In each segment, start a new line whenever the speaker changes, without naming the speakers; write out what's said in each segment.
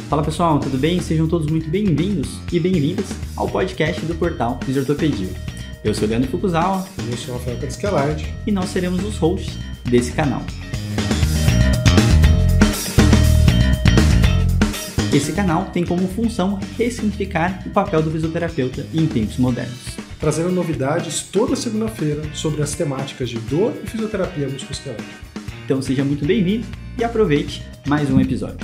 Fala pessoal, tudo bem? Sejam todos muito bem-vindos e bem-vindas ao podcast do portal Fisiortopedia. Eu sou o Leandro Fukuzawa.
E eu sou o Rafael Cariscalarte.
E nós seremos os hosts desse canal. Esse canal tem como função ressignificar o papel do fisioterapeuta em tempos modernos.
Trazendo novidades toda segunda-feira sobre as temáticas de dor e fisioterapia musculoesquelética.
Então seja muito bem-vindo e aproveite mais um episódio.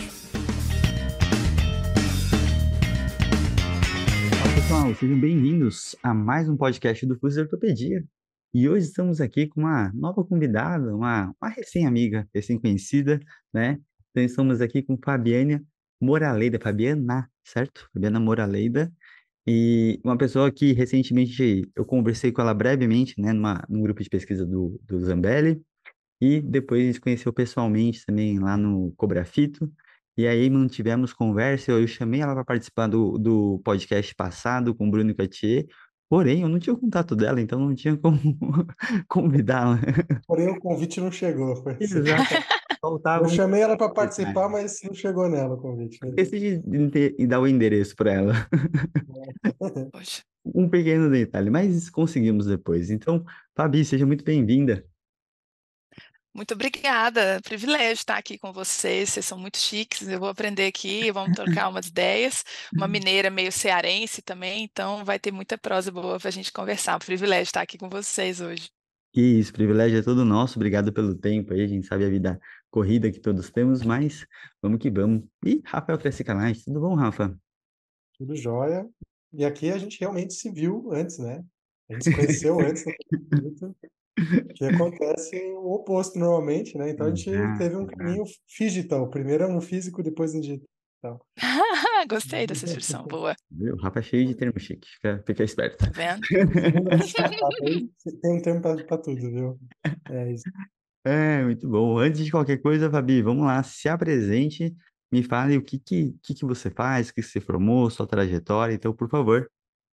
Olá pessoal, sejam bem-vindos a mais um podcast do Fisiortopedia. E hoje estamos aqui com uma nova convidada, uma recém-amiga, recém-conhecida, né? Então estamos aqui com Fabiana Fabiana, certo? Fabiana Moraleida. E uma pessoa que recentemente eu conversei com ela brevemente, né, num grupo de pesquisa do Zambelli, e depois a gente conheceu pessoalmente também lá no Cobrafito, e aí mantivemos conversa, eu chamei ela para participar do podcast passado com o Bruno Catier, porém eu não tinha o contato dela, então não tinha como convidá-la.
Porém, o convite não chegou.
Exato.
Eu
Faltava um
chamei ela para participar,
detalhe.
mas não chegou nela o convite.
Esqueci de dar o endereço para ela.
Poxa.
Um pequeno detalhe, mas conseguimos depois. Então, Fabi, seja muito bem-vinda.
Muito obrigada, privilégio estar aqui com vocês são muito chiques, eu vou aprender aqui, vamos trocar umas ideias, uma mineira meio cearense também, então vai ter muita prosa boa para a gente conversar, privilégio estar aqui com vocês hoje.
Que isso, privilégio é todo nosso, obrigado pelo tempo aí, a gente sabe a vida corrida que todos temos, mas vamos que vamos. E Rafael Crescicanais, tudo bom, Rafa?
Tudo jóia. E aqui a gente realmente se viu antes, né? A gente se conheceu antes, que acontece o oposto normalmente, né? Então a gente teve um
Exato.
caminho digital. Primeiro no físico, depois no digital.
Gostei dessa expressão, boa,
Viu? O Rafa é cheio de termo chique, fica esperto.
tá vendo?
Segundo a startup, aí tem um tempo para tudo, viu? É isso.
É, muito bom. Antes de qualquer coisa, Fabi, vamos lá, se apresente, me fale o que você faz, o que você formou, sua trajetória, então, por favor.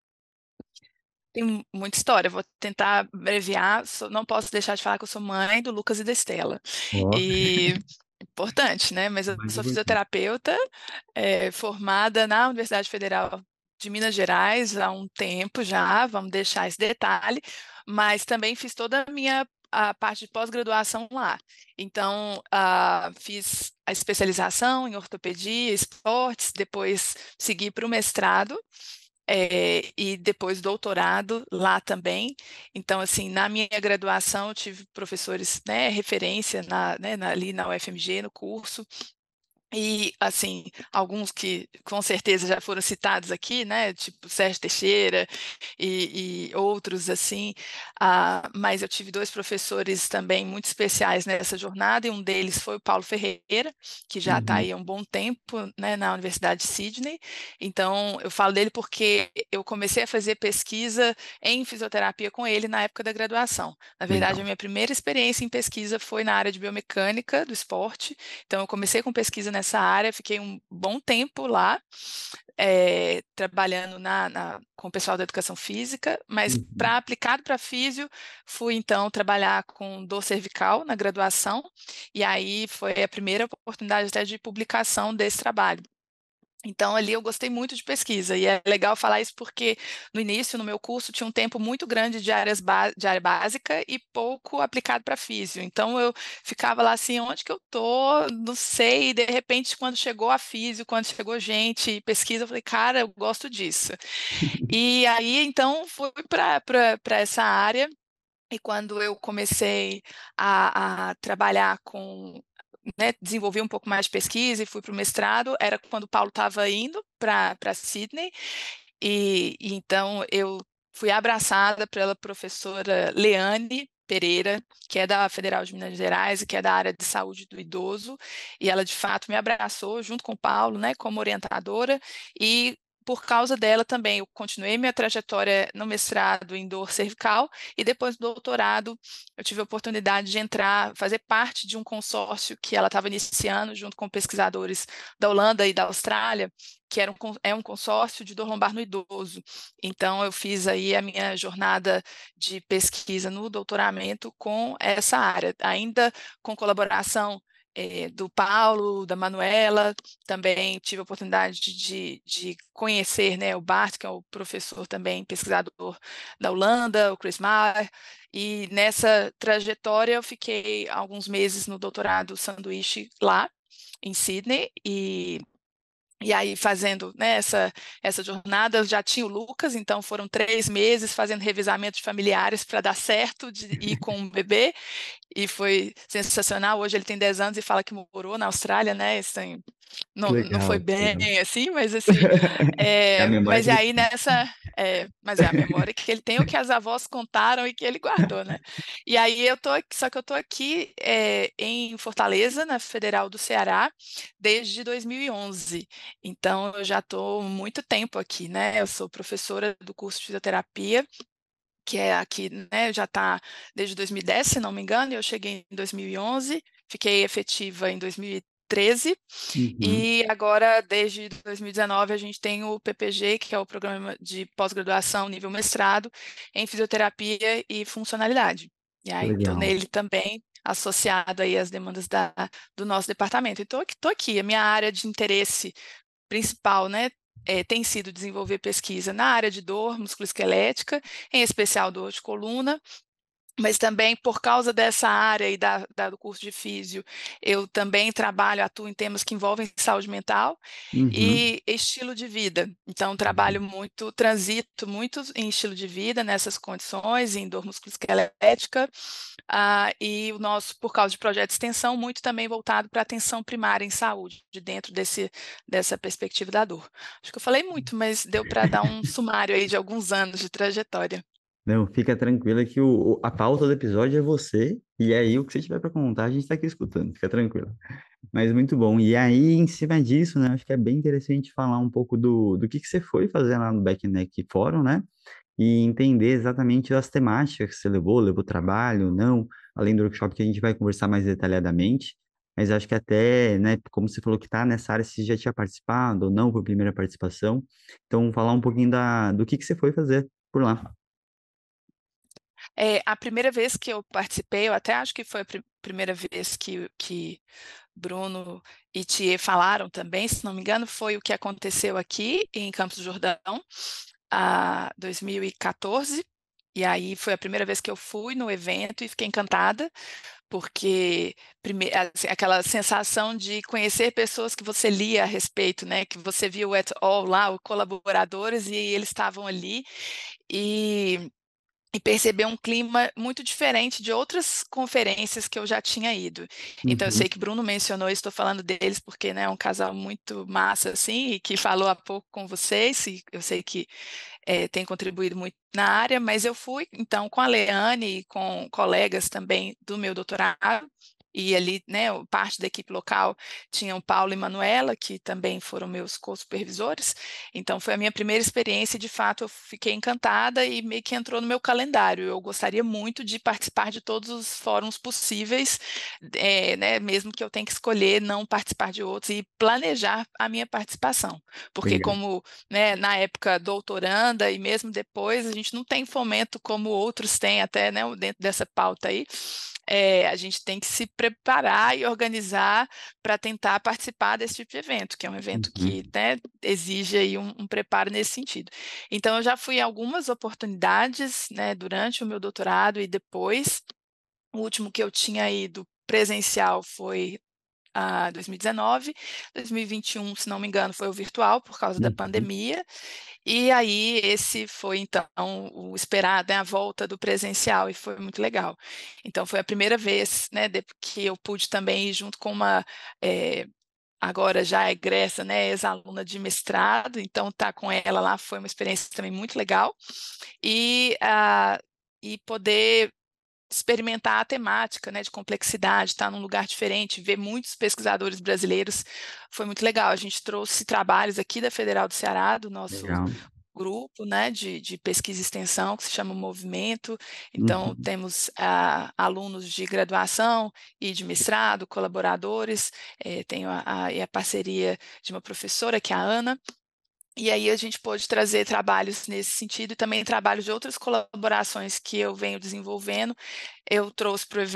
Tem muita história, vou tentar abreviar, não posso deixar de falar que eu sou mãe do Lucas e da Estela,
Ó,
e importante, né? Mas eu
mais
sou
importante.
fisioterapeuta, formada na Universidade Federal de Minas Gerais há um tempo já, vamos deixar esse detalhe, mas também fiz toda a parte de pós-graduação lá. Então, fiz a especialização em ortopedia, esportes, depois segui para o mestrado, e depois doutorado lá também. Então, assim, na minha graduação eu tive professores, né, referência ali na UFMG, no curso, e, assim, alguns que com certeza já foram citados aqui, né, tipo Sérgio Teixeira e outros, assim, mas eu tive dois professores também muito especiais nessa jornada, e um deles foi o Paulo Ferreira, que já está
Uhum.
aí há um bom tempo, né, na Universidade de Sydney. Então, eu falo dele porque eu comecei a fazer pesquisa em fisioterapia com ele na época da graduação. Na verdade, a
Legal.
minha primeira experiência em pesquisa foi na área de biomecânica do esporte, então eu comecei com pesquisa nessa área, fiquei um bom tempo lá, trabalhando com o pessoal da educação física, mas
Uhum.
aplicado para físio, fui então trabalhar com dor cervical na graduação, e aí foi a primeira oportunidade até de publicação desse trabalho. Então, ali eu gostei muito de pesquisa, e é legal falar isso porque no início, no meu curso, tinha um tempo muito grande de área básica e pouco aplicado para físio. Então, eu ficava lá assim, onde que eu tô? Não sei, e de repente, quando chegou a físio, quando chegou gente e pesquisa, eu falei, cara, eu gosto disso. E aí, então, fui para essa área, e quando eu comecei a trabalhar com, né, desenvolvi um pouco mais de pesquisa e fui para o mestrado, era quando o Paulo estava indo para Sydney, e então eu fui abraçada pela professora Leane Pereira, que é da Federal de Minas Gerais e que é da área de saúde do idoso, e ela de fato me abraçou junto com o Paulo, né, como orientadora, e por causa dela também eu continuei minha trajetória no mestrado em dor cervical, e depois do doutorado eu tive a oportunidade de entrar, fazer parte de um consórcio que ela estava iniciando junto com pesquisadores da Holanda e da Austrália, que é um consórcio de dor lombar no idoso. Então, eu fiz aí a minha jornada de pesquisa no doutoramento com essa área, ainda com colaboração do Paulo, da Manuela, também tive a oportunidade de conhecer, né, o Bart, que é o professor também, pesquisador da Holanda, o Chris Maher, e nessa trajetória eu fiquei alguns meses no doutorado sanduíche lá, em Sydney, e aí, fazendo, né, essa jornada, eu já tinha o Lucas, então foram 3 meses fazendo revisamento de familiares para dar certo de ir com o bebê, e foi sensacional. Hoje ele tem 10 anos e fala que morou na Austrália, né? Assim,
Que
não foi
legal, que
bem
legal.
assim, mas assim,
É a memória
mas
que ele
aí
tem.
mas é a memória que ele tem, o que as avós contaram e que ele guardou, né? E aí só que eu tô aqui em Fortaleza, na Federal do Ceará, desde 2011. Então eu já estou muito tempo aqui, né? Eu sou professora do curso de fisioterapia, que é aqui, né, já está desde 2010, se não me engano, e eu cheguei em 2011, fiquei efetiva em 2013,
Uhum,
e agora, desde 2019, a gente tem o PPG, que é o Programa de Pós-Graduação Nível Mestrado em Fisioterapia e Funcionalidade. E
que
aí estou
legal.
nele também, associado aí às demandas do nosso departamento. Então, estou aqui, a minha área de interesse principal, né, tem sido desenvolver pesquisa na área de dor musculoesquelética, em especial dor de coluna, mas também por causa dessa área e do curso de físio, eu também atuo em temas que envolvem saúde mental
Uhum,
e estilo de vida. Então, trabalho muito, transito muito em estilo de vida nessas condições, em dor musculoesquelética, e o nosso, por causa de projeto de extensão, muito também voltado para a atenção primária em saúde, de dentro dessa perspectiva da dor. Acho que eu falei muito, mas deu para dar um sumário aí de alguns anos de trajetória.
não, fica tranquila que a pauta do episódio é você, e aí o que você tiver para contar, a gente está aqui escutando, fica tranquila. Mas muito bom. E aí, em cima disso, né, acho que é bem interessante falar um pouco do que você foi fazer lá no Back Neck Fórum, né? E entender exatamente as temáticas que você levou trabalho, não, além do workshop que a gente vai conversar mais detalhadamente. Mas acho que até, né, como você falou que está nessa área, você já tinha participado ou não por primeira participação. Então, falar um pouquinho do que você foi fazer por lá.
A primeira vez que eu participei, eu até acho que foi a primeira vez que Bruno e Thier falaram também, se não me engano, foi o que aconteceu aqui em Campos do Jordão, 2014. E aí foi a primeira vez que eu fui no evento e fiquei encantada, porque assim, aquela sensação de conhecer pessoas que você lia a respeito, né? Que você viu o et al. Lá, os colaboradores, e eles estavam ali. E perceber um clima muito diferente de outras conferências que eu já tinha ido. Então, eu sei
Uhum,
que Bruno mencionou, estou falando deles porque, né, é um casal muito massa, assim, e que falou há pouco com vocês, e eu sei que tem contribuído muito na área, mas eu fui, então, com a Leane e com colegas também do meu doutorado, e ali, né, parte da equipe local tinha o Paulo e Manuela, que também foram meus co-supervisores, então foi a minha primeira experiência e, de fato, eu fiquei encantada e meio que entrou no meu calendário. Eu gostaria muito de participar de todos os fóruns possíveis, né, mesmo que eu tenha que escolher não participar de outros e planejar a minha participação, porque
legal.
como, né, na época doutoranda e mesmo depois, a gente não tem fomento como outros têm até, né, dentro dessa pauta aí. A gente tem que se preparar e organizar para tentar participar desse tipo de evento, que é um evento que,
Uhum,
né, exige aí um preparo nesse sentido. Então, eu já fui em algumas oportunidades, né, durante o meu doutorado e depois. O último que eu tinha ido presencial foi 2019, 2021, se não me engano, foi o virtual por causa da
uhum,
pandemia, e aí esse foi então o esperado, né, a volta do presencial, e foi muito legal. Então foi a primeira vez, né, que eu pude também ir junto com uma agora já egressa, né, ex-aluna de mestrado, então tá com ela lá foi uma experiência também muito legal, e, e poder experimentar a temática, né, de complexidade, estar num lugar diferente, ver muitos pesquisadores brasileiros, foi muito legal. A gente trouxe trabalhos aqui da Federal do Ceará, do nosso
legal.
grupo, né, de pesquisa e extensão, que se chama Movimento. Então,
Uhum,
temos alunos de graduação e de mestrado, colaboradores, tenho e a parceria de uma professora, que é a Ana, e aí a gente pôde trazer trabalhos nesse sentido e também trabalhos de outras colaborações que eu venho desenvolvendo. Eu trouxe para o evento,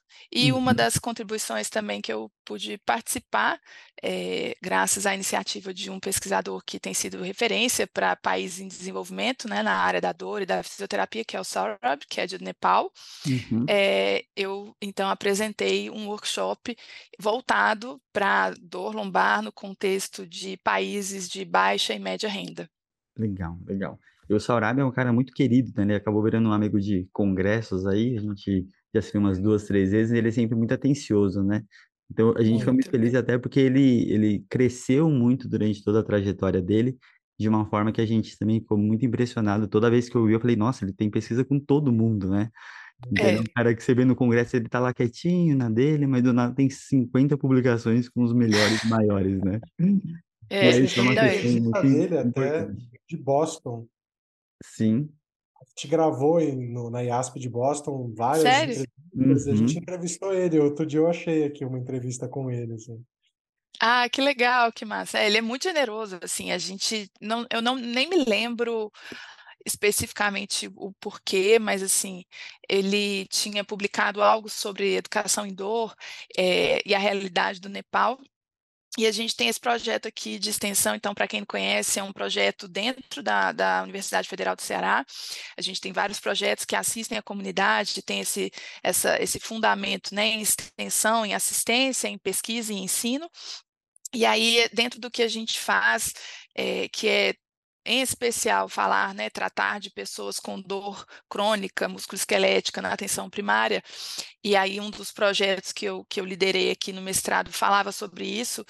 e uma das contribuições também que eu pude participar, graças à iniciativa de um pesquisador que tem sido referência para países em desenvolvimento, né, na área da dor e da fisioterapia, que é o Saurabh, que é de Nepal.
Uhum.
Eu, então, apresentei um workshop voltado para dor lombar no contexto de países de baixa e média renda.
Legal, legal. E o Saurabh é um cara muito querido, né? Ele acabou virando um amigo de congressos aí, a gente já se viu umas 2, 3 vezes, e ele é sempre muito atencioso, né? Então a gente foi muito
Muito.
feliz até porque ele cresceu muito durante toda a trajetória dele, de uma forma que a gente também ficou muito impressionado. Toda vez que eu vi, eu falei, nossa, ele tem pesquisa com todo mundo, né? Então ele é
É,
um cara que você vê no congresso, ele tá lá quietinho na dele, mas do nada tem 50 publicações com os melhores, maiores, né? E
é,
aí
Você
isso é
tem
uma
não,
questão
entrevista
muito
dele até
importante.
de Boston.
Sim.
A gente gravou na IASP de Boston várias
sério?
entrevistas e a gente
Uhum.
entrevistou ele. Outro dia eu achei aqui uma entrevista com ele, assim.
Ah, que legal, que massa. Ele é muito generoso, assim, a gente não, eu não nem me lembro especificamente o porquê, mas assim, ele tinha publicado algo sobre educação em dor, e a realidade do Nepal. E a gente tem esse projeto aqui de extensão, então, para quem não conhece, é um projeto dentro da Universidade Federal do Ceará. A gente tem vários projetos que assistem a comunidade, tem esse fundamento, né, em extensão, em assistência, em pesquisa e ensino. E aí, dentro do que a gente faz, que é, em especial, falar, né, tratar de pessoas com dor crônica, musculoesquelética na atenção primária, e aí um dos projetos que eu liderei aqui no mestrado falava sobre isso.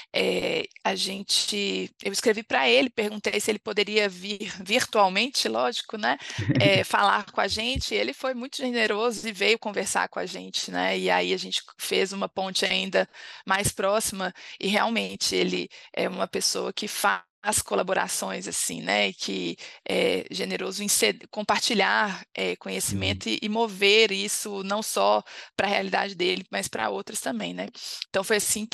Eu escrevi para ele, perguntei se ele poderia vir virtualmente, lógico, né, falar com a gente. Ele foi muito generoso e veio conversar com a gente, né, e aí a gente fez uma ponte ainda mais próxima, e realmente ele é uma pessoa que faz colaborações assim, né, e que é generoso em compartilhar
Sim.
conhecimento e mover isso não só para a realidade dele, mas para outras também, né? Então foi assim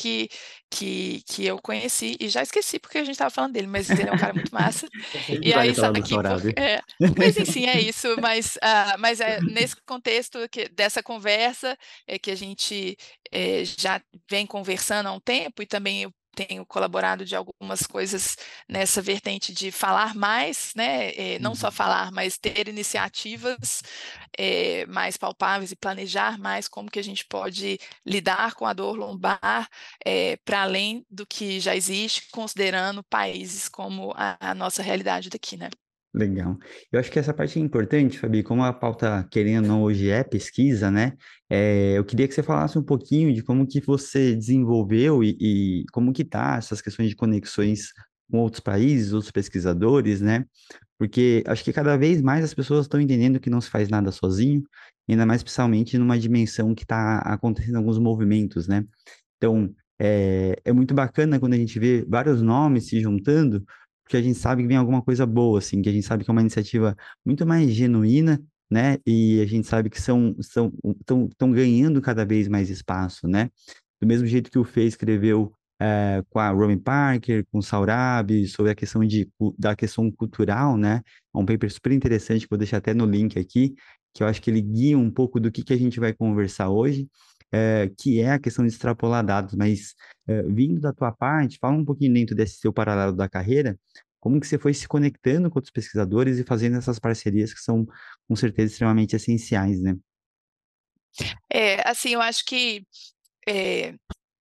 que eu conheci, e já esqueci porque a gente estava falando dele, mas ele é um cara muito massa.
Sempre
E
vale
aí,
falar
sabe
do
aqui,
Saurabh.
mas enfim, é isso. Mas é nesse contexto dessa conversa que a gente já vem conversando há um tempo, e também eu tenho colaborado de algumas coisas nessa vertente de falar mais, né? Não só
Uhum.
falar, mas ter iniciativas mais palpáveis e planejar mais como que a gente pode lidar com a dor lombar para além do que já existe, considerando países como a nossa realidade daqui, né?
Legal. Eu acho que essa parte é importante, Fabi, como a pauta, querendo ou não, hoje é pesquisa, né? Eu queria que você falasse um pouquinho de como que você desenvolveu e como que tá essas questões de conexões com outros países, outros pesquisadores, né? Porque acho que cada vez mais as pessoas estão entendendo que não se faz nada sozinho, ainda mais especialmente numa dimensão que está acontecendo alguns movimentos, né? Então, é muito bacana quando a gente vê vários nomes se juntando, porque a gente sabe que vem alguma coisa boa, assim, que a gente sabe que é uma iniciativa muito mais genuína, né? E a gente sabe que estão ganhando cada vez mais espaço, né? Do mesmo jeito que o Fê escreveu com a Romy Parker, com o Saurabh, sobre a questão da questão cultural, né? É um paper super interessante que vou deixar até no link aqui, que eu acho que ele guia um pouco do que a gente vai conversar hoje, que é a questão de extrapolar dados, mas vindo da tua parte, fala um pouquinho dentro desse seu paralelo da carreira, como que você foi se conectando com outros pesquisadores e fazendo essas parcerias que são, com certeza, extremamente essenciais, né?
Assim, eu acho que é,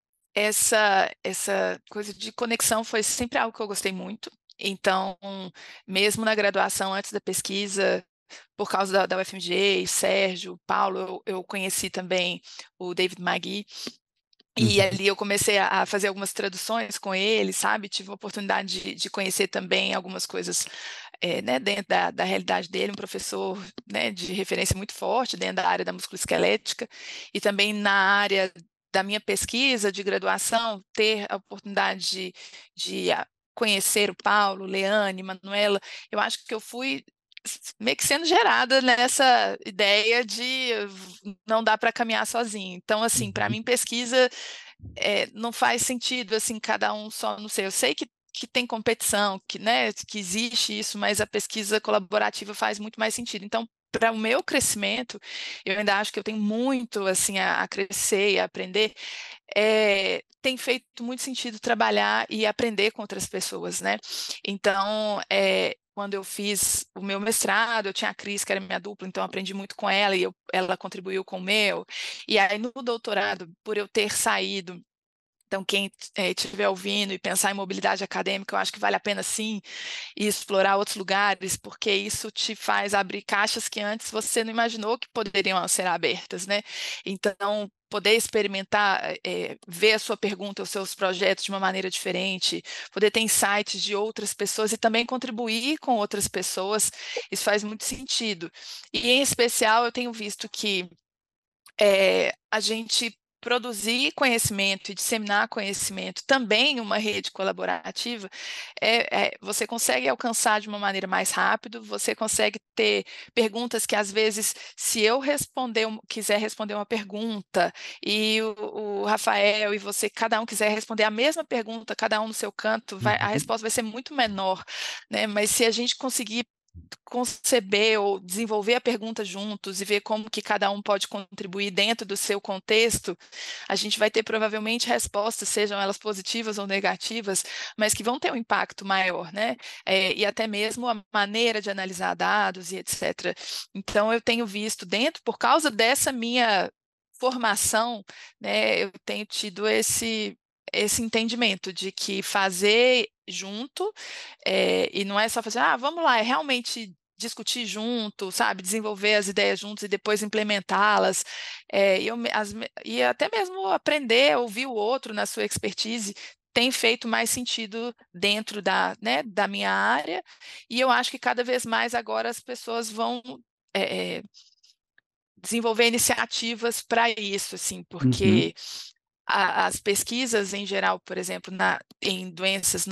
essa coisa de conexão foi sempre algo que eu gostei muito. Então, mesmo na graduação, antes da pesquisa, por causa da UFMG, Sérgio, Paulo, eu conheci também o David Magui, e
Uhum.
ali eu comecei a fazer algumas traduções com ele, sabe? Tive a oportunidade de conhecer também algumas coisas, né, dentro da realidade dele, um professor, né, de referência muito forte dentro da área da musculoesquelética, e também na área da minha pesquisa de graduação, ter a oportunidade de conhecer o Paulo, Leane, Manuela. Eu acho que eu fui meio que sendo gerada nessa ideia de não dá para caminhar sozinho. Então, assim, para
Uhum.
mim, pesquisa não faz sentido, assim, cada um só no seu. Eu sei que tem competição, que, né, que existe isso, mas a pesquisa colaborativa faz muito mais sentido. Então, para o meu crescimento, eu ainda acho que eu tenho muito assim a crescer e a aprender. Tem feito muito sentido trabalhar e aprender com outras pessoas, né? Então, quando eu fiz o meu mestrado, eu tinha a Cris, que era minha dupla, então eu aprendi muito com ela e ela contribuiu com o meu. E aí no doutorado, por eu ter saído. Então, quem estiver ouvindo e pensar em mobilidade acadêmica, eu acho que vale a pena sim e explorar outros lugares, porque isso te faz abrir caixas que antes você não imaginou que poderiam ser abertas, né? Então, poder experimentar, ver a sua pergunta, os seus projetos de uma maneira diferente, poder ter insights de outras pessoas e também contribuir com outras pessoas, isso faz muito sentido. E, em especial, eu tenho visto que a gente produzir conhecimento e disseminar conhecimento também em uma rede colaborativa, você consegue alcançar de uma maneira mais rápida, você consegue ter perguntas que, às vezes, se eu quiser responder uma pergunta e o Rafael e você, cada um quiser responder a mesma pergunta, cada um no seu canto, a
Uhum.
resposta vai ser muito menor, né? Mas se a gente conseguir conceber ou desenvolver a pergunta juntos e ver como que cada um pode contribuir dentro do seu contexto, a gente vai ter provavelmente respostas, sejam elas positivas ou negativas, mas que vão ter um impacto maior, né? E até mesmo a maneira de analisar dados e etc. Então, eu tenho visto por causa dessa minha formação, né, eu tenho tido esse entendimento de que fazer junto, e não é só fazer, vamos lá, é realmente discutir junto, sabe, desenvolver as ideias juntos e depois implementá-las, e até mesmo aprender, ouvir o outro na sua expertise, tem feito mais sentido dentro né, da minha área, e eu acho que cada vez mais agora as pessoas vão desenvolver iniciativas para isso, assim,
Uhum.
porque as pesquisas em geral, por exemplo, em doenças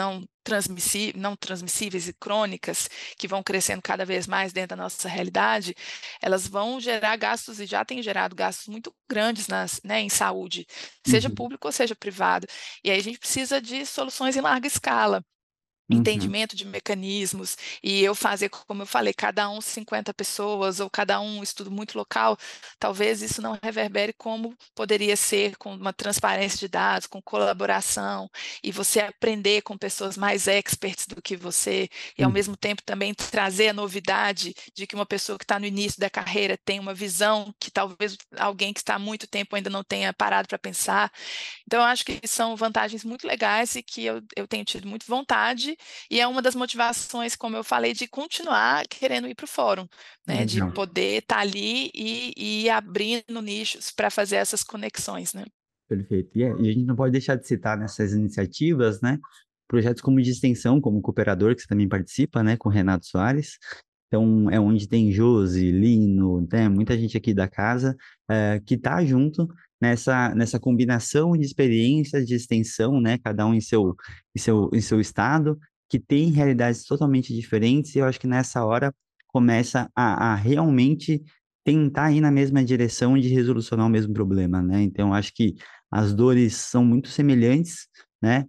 não transmissíveis e crônicas, que vão crescendo cada vez mais dentro da nossa realidade, elas vão gerar gastos e já têm gerado gastos muito grandes né, em saúde, seja
Uhum.
público ou seja privado. E aí a gente precisa de soluções em larga escala.
Uhum.
Entendimento de mecanismos, e eu fazer, como eu falei, cada um 50 pessoas, ou cada um estudo muito local, talvez isso não reverbere como poderia ser com uma transparência de dados, com colaboração, e você aprender com pessoas mais experts do que você, e ao
Uhum.
mesmo tempo também trazer a novidade de que uma pessoa que está no início da carreira tem uma visão que talvez alguém que está há muito tempo ainda não tenha parado para pensar. Então, eu acho que são vantagens muito legais e que eu tenho tido muita vontade, e é uma das motivações, como eu falei, de continuar querendo ir para o fórum, né? De
Legal.
poder estar ali e ir abrindo nichos para fazer essas conexões, né?
Perfeito. E a gente não pode deixar de citar nessas iniciativas, né? Projetos como de extensão, como o Cooperador, que você também participa, né? Com o Renato Soares. Então, é onde tem Josi, Lino, né? Muita gente aqui da casa que está junto nessa combinação de experiências de extensão, né? Cada um em seu estado, que tem realidades totalmente diferentes. E eu acho que nessa hora começa a realmente tentar ir na mesma direção de resolucionar o mesmo problema, né? Então, acho que as dores são muito semelhantes, né?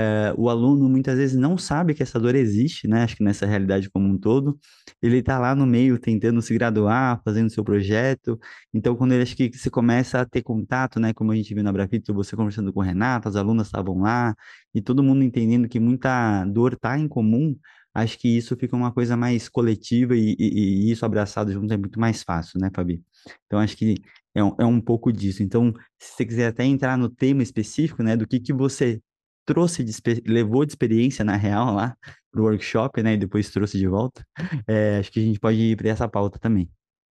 O aluno muitas vezes não sabe que essa dor existe, né? Acho que nessa realidade como um todo, ele está lá no meio tentando se graduar, fazendo seu projeto. Então, quando ele acha que você começa a ter contato, né? Como a gente viu na Brafito, você conversando com o Renato, as alunas estavam lá, e todo mundo entendendo que muita dor está em comum, acho que isso fica uma coisa mais coletiva e isso abraçado junto é muito mais fácil, né, Fabi? Então, acho que é um pouco disso. Então, se você quiser até entrar no tema específico, né, do que você trouxe levou de experiência na real lá pro workshop, né, e depois trouxe de volta, acho que a gente pode ir para essa pauta também.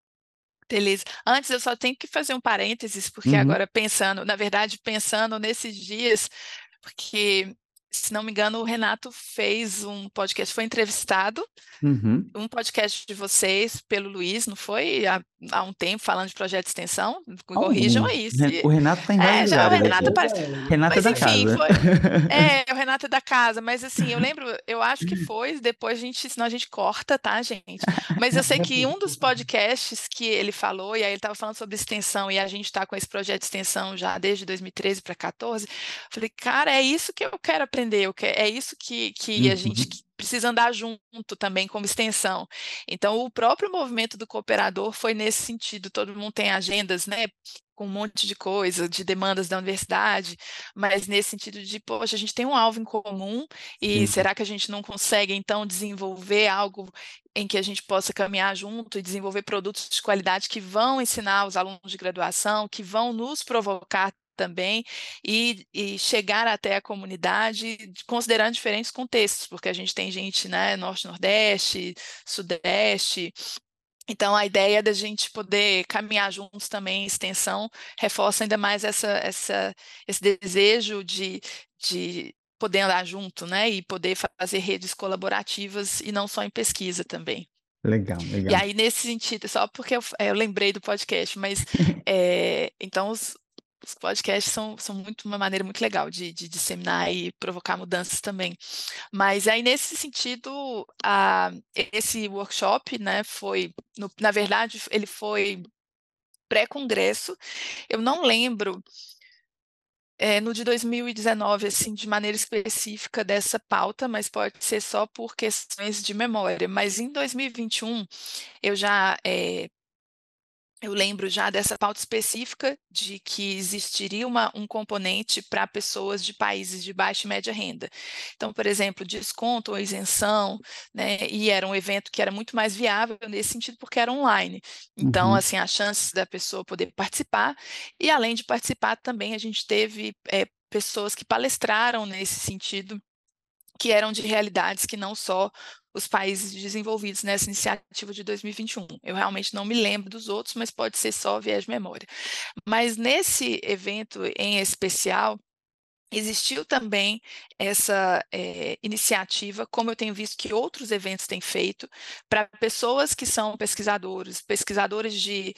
Beleza. Antes, eu só tenho que fazer um parênteses, porque
Uhum.
agora pensando nesses dias, porque, se não me engano, o Renato fez um podcast, foi entrevistado,
Uhum.
um podcast de vocês pelo Luiz, não foi? Há um tempo, falando de projeto de extensão. Corrijam
Alguns.
aí.
O Renato está em vários
Já o
lugares
Com
Renato
aqui.
parece.
certeza é.
Renato é
Mas
da
enfim,
casa.
o Renato é da casa, mas assim, eu acho que foi, depois senão a gente corta, tá, gente? Mas eu sei que um dos podcasts que ele falou, e aí ele estava falando sobre extensão, e a gente está com esse projeto de extensão já desde 2013 para 2014, falei, cara, é isso que eu quero aprender, é isso que a gente
Uhum.
precisa andar junto também como extensão. Então, o próprio movimento do cooperador foi nesse sentido, todo mundo tem agendas, né, com um monte de coisa, de demandas da universidade, mas nesse sentido de, poxa, a gente tem um alvo em comum, e
Sim,
será que a gente não consegue, então, desenvolver algo em que a gente possa caminhar junto e desenvolver produtos de qualidade que vão ensinar os alunos de graduação, que vão nos provocar também e chegar até a comunidade considerando diferentes contextos, porque a gente tem gente, né, norte, nordeste, sudeste. Então, a ideia da gente poder caminhar juntos também, extensão, reforça ainda mais esse desejo de poder andar junto, né, e poder fazer redes colaborativas e não só em pesquisa também.
legal,
E
legal.
aí, nesse sentido, só porque eu lembrei do podcast, mas então os podcasts são muito uma maneira muito legal de disseminar e provocar mudanças também. Mas aí, nesse sentido, esse workshop, né, na verdade, ele foi pré-congresso. Eu não lembro, no de 2019, assim, de maneira específica dessa pauta, mas pode ser só por questões de memória. Mas em 2021, eu já eu lembro já dessa pauta específica de que existiria um componente para pessoas de países de baixa e média renda. Então, por exemplo, desconto ou isenção, né? E era um evento que era muito mais viável nesse sentido, porque era online. Então,
Uhum.
assim, as chances da pessoa poder participar, e além de participar, também a gente teve pessoas que palestraram nesse sentido, que eram de realidades que não só os países desenvolvidos nessa iniciativa de 2021. Eu realmente não me lembro dos outros, mas pode ser só viés de memória. Mas nesse evento em especial, existiu também essa iniciativa, como eu tenho visto que outros eventos têm feito, para pessoas que são pesquisadores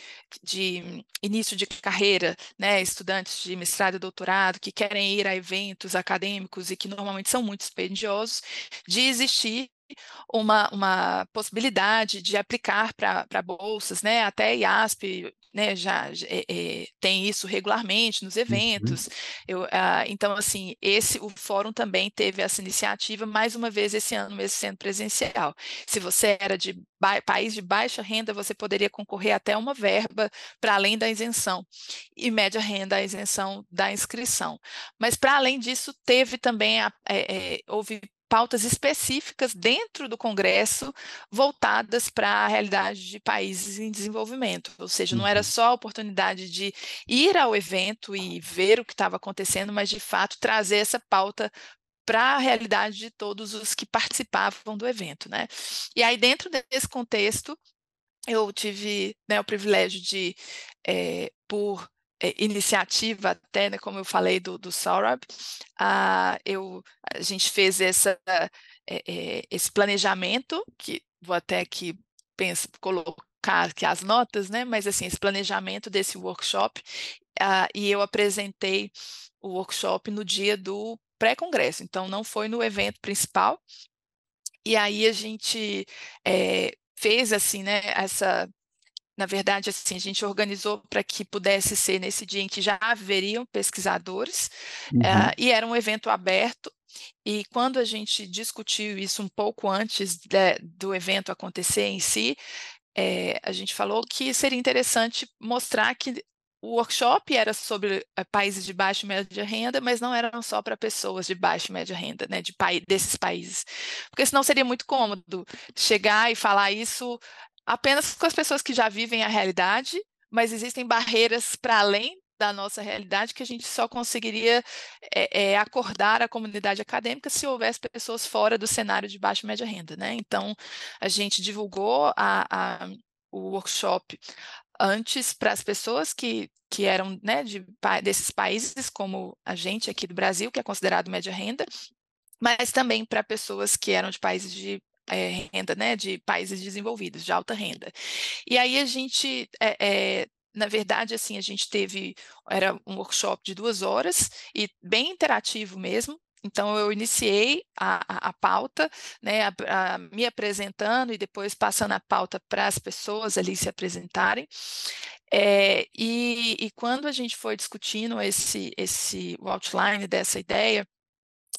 de início de carreira, né, estudantes de mestrado e doutorado, que querem ir a eventos acadêmicos e que normalmente são muito dispendiosos, de existir uma possibilidade de aplicar para bolsas, né? Até a IASP, né, tem isso regularmente nos
Uhum.
eventos. Então, assim, o fórum também teve essa iniciativa, mais uma vez esse ano mesmo sendo presencial. Se você era de país de baixa renda, você poderia concorrer até uma verba para além da isenção, e média renda a isenção da inscrição. Mas, para além disso, teve também, houve pautas específicas dentro do Congresso voltadas para a realidade de países em desenvolvimento, ou seja, não era
Uhum.
só a oportunidade de ir ao evento e ver o que estava acontecendo, mas de fato trazer essa pauta para a realidade de todos os que participavam do evento, né? E aí, dentro desse contexto, eu tive, né, o privilégio de, por iniciativa até, né, como eu falei do Saurabh, a gente fez esse planejamento, que vou até aqui colocar aqui as notas, né, mas assim, esse planejamento desse workshop, e eu apresentei o workshop no dia do pré-congresso, então não foi no evento principal, e aí a gente fez assim, né, na verdade, assim, a gente organizou para que pudesse ser nesse dia em que já haveriam pesquisadores,
Uhum.
e era um evento aberto, e quando a gente discutiu isso um pouco antes do evento acontecer em si, a gente falou que seria interessante mostrar que o workshop era sobre países de baixa e média renda, mas não eram só para pessoas de baixa e média renda, né, desses países. Porque senão seria muito cômodo chegar e falar isso apenas com as pessoas que já vivem a realidade, mas existem barreiras para além da nossa realidade que a gente só conseguiria acordar a comunidade acadêmica se houvesse pessoas fora do cenário de baixa e média renda, né? Então, a gente divulgou o workshop antes para as pessoas que eram, né, desses países, como a gente aqui do Brasil, que é considerado média renda, mas também para pessoas que eram de países de renda, né, de países desenvolvidos, de alta renda. E aí a gente, na verdade, assim, era um workshop de 2 horas e bem interativo mesmo. Então, eu iniciei a pauta, né, me apresentando e depois passando a pauta para as pessoas ali se apresentarem. E quando a gente foi discutindo o outline dessa ideia,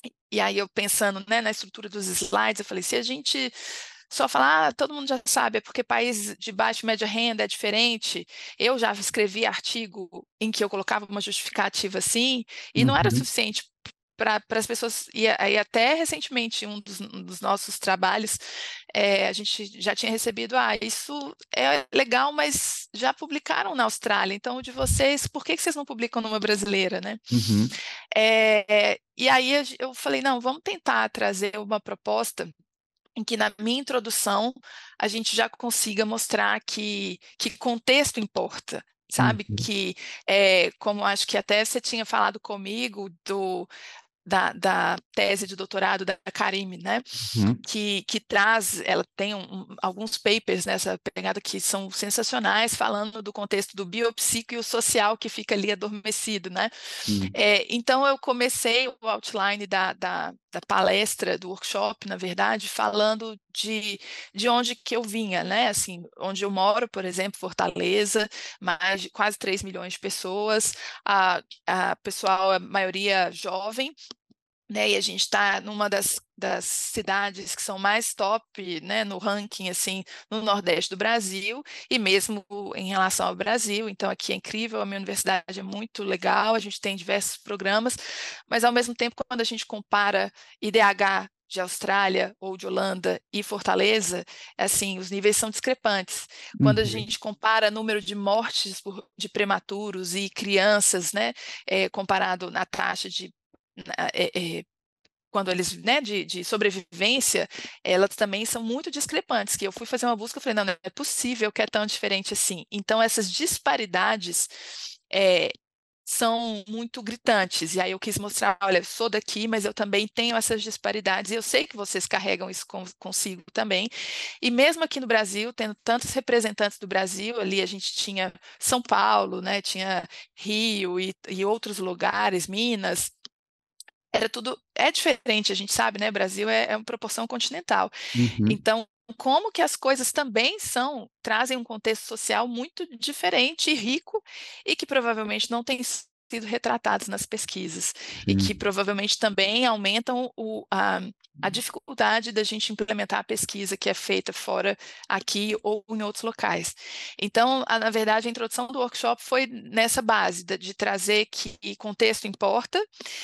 E aí eu pensando, né, na estrutura dos slides, eu falei, se a gente só falar, todo mundo já sabe, é porque país de baixa e média renda é diferente. Eu já escrevi artigo em que eu colocava uma justificativa assim, e não era
Uhum,
suficiente para as pessoas. E aí, até recentemente, um dos nossos trabalhos, a gente já tinha recebido, isso é legal, mas já publicaram na Austrália, então o de vocês, por que vocês não publicam numa brasileira, né?
uhum,
E aí eu falei, não, vamos tentar trazer uma proposta em que na minha introdução a gente já consiga mostrar que contexto importa, sabe?
uhum,
Que, como acho que até você tinha falado comigo da tese de doutorado da Karime, né?
uhum,
Que traz, ela tem alguns papers nessa pegada que são sensacionais, falando do contexto do biopsico e o social que fica ali adormecido, né?
sim,
Então eu comecei o outline da palestra, do workshop, na verdade, falando de onde que eu vinha, né? Assim, onde eu moro, por exemplo, Fortaleza, mais de quase 3 milhões de pessoas, a pessoal, a maioria jovem, né? E a gente está numa das cidades que são mais top, né, no ranking, assim, no Nordeste do Brasil, e mesmo em relação ao Brasil. Então, aqui é incrível, a minha universidade é muito legal, a gente tem diversos programas, mas, ao mesmo tempo, quando a gente compara IDH de Austrália ou de Holanda e Fortaleza, assim, os níveis são discrepantes. Quando a
uhum,
gente compara número de mortes de prematuros e crianças, né, comparado na taxa de quando eles, né, de sobrevivência, elas também são muito discrepantes, que eu fui fazer uma busca e falei, não, não é possível que é tão diferente assim. Então, essas disparidades são muito gritantes, e aí eu quis mostrar, olha, eu sou daqui, mas eu também tenho essas disparidades, e eu sei que vocês carregam isso consigo também, e mesmo aqui no Brasil, tendo tantos representantes do Brasil, ali a gente tinha São Paulo, né, tinha Rio e outros lugares, Minas, era tudo, é diferente, a gente sabe, né? Brasil é uma proporção continental.
uhum,
Então, como que as coisas também trazem um contexto social muito diferente e rico, e que provavelmente não tem sido retratados nas pesquisas, e que
sim,
provavelmente também aumentam a dificuldade da gente implementar a pesquisa que é feita fora aqui ou em outros locais. Então, na verdade, a introdução do workshop foi nessa base de trazer que contexto importa,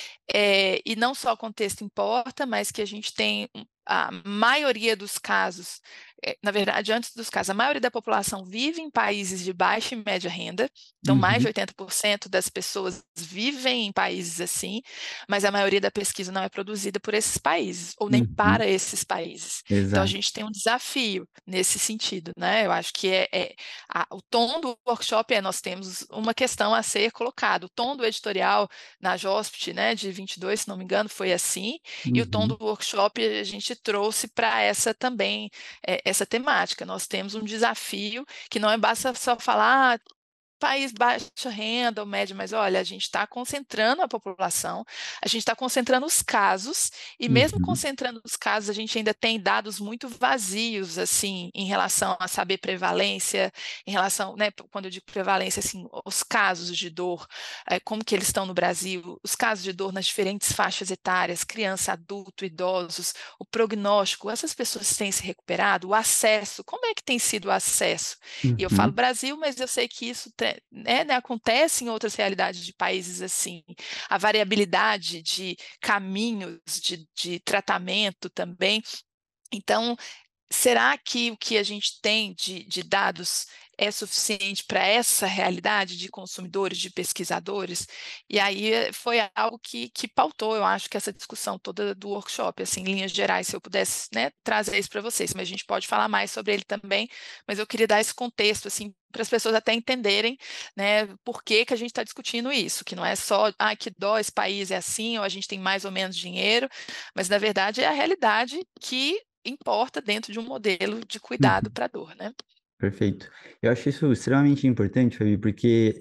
e não só o contexto importa, mas que a gente tem a maioria dos casos, na verdade, antes dos casos, a maioria da população vive em países de baixa e média renda, então mais de
uhum,
80% das pessoas vivem em países assim, mas a maioria da pesquisa não é produzida por esses países, ou nem
uhum,
para esses países. Então a
exato,
gente tem um desafio nesse sentido, né? Eu acho que o tom do workshop nós temos uma questão a ser colocada. O tom do editorial na JOSPT, né, de 22, se não me engano, foi assim, e o tom
uhum,
do workshop a gente trouxe para essa também, essa temática. Nós temos um desafio que não é basta só falar, país baixa renda ou média, mas olha, a gente está concentrando a população, a gente está concentrando os casos, e mesmo
uhum,
concentrando os casos, a gente ainda tem dados muito vazios, assim, em relação a saber prevalência, em relação, né, quando eu digo prevalência, assim, os casos de dor, como que eles estão no Brasil, os casos de dor nas diferentes faixas etárias, criança, adulto, idosos, o prognóstico, essas pessoas têm se recuperado, o acesso, como é que tem sido o acesso? E eu falo
uhum,
Brasil, mas eu sei que isso né, acontece em outras realidades de países assim. A variabilidade de caminhos de tratamento também. Então, será que o que a gente tem de dados é suficiente para essa realidade de consumidores, de pesquisadores? E aí foi algo que pautou, eu acho, que essa discussão toda do workshop, assim, em linhas gerais, se eu pudesse, né, trazer isso para vocês, mas a gente pode falar mais sobre ele também, mas eu queria dar esse contexto, assim, para as pessoas até entenderem, né, por que que a gente está discutindo isso, que não é só, que dó, esse país é assim, ou a gente tem mais ou menos dinheiro, mas na verdade é a realidade que importa dentro de um modelo de cuidado
uhum.
para a dor, né?
Perfeito. Eu acho isso extremamente importante, Fabi, porque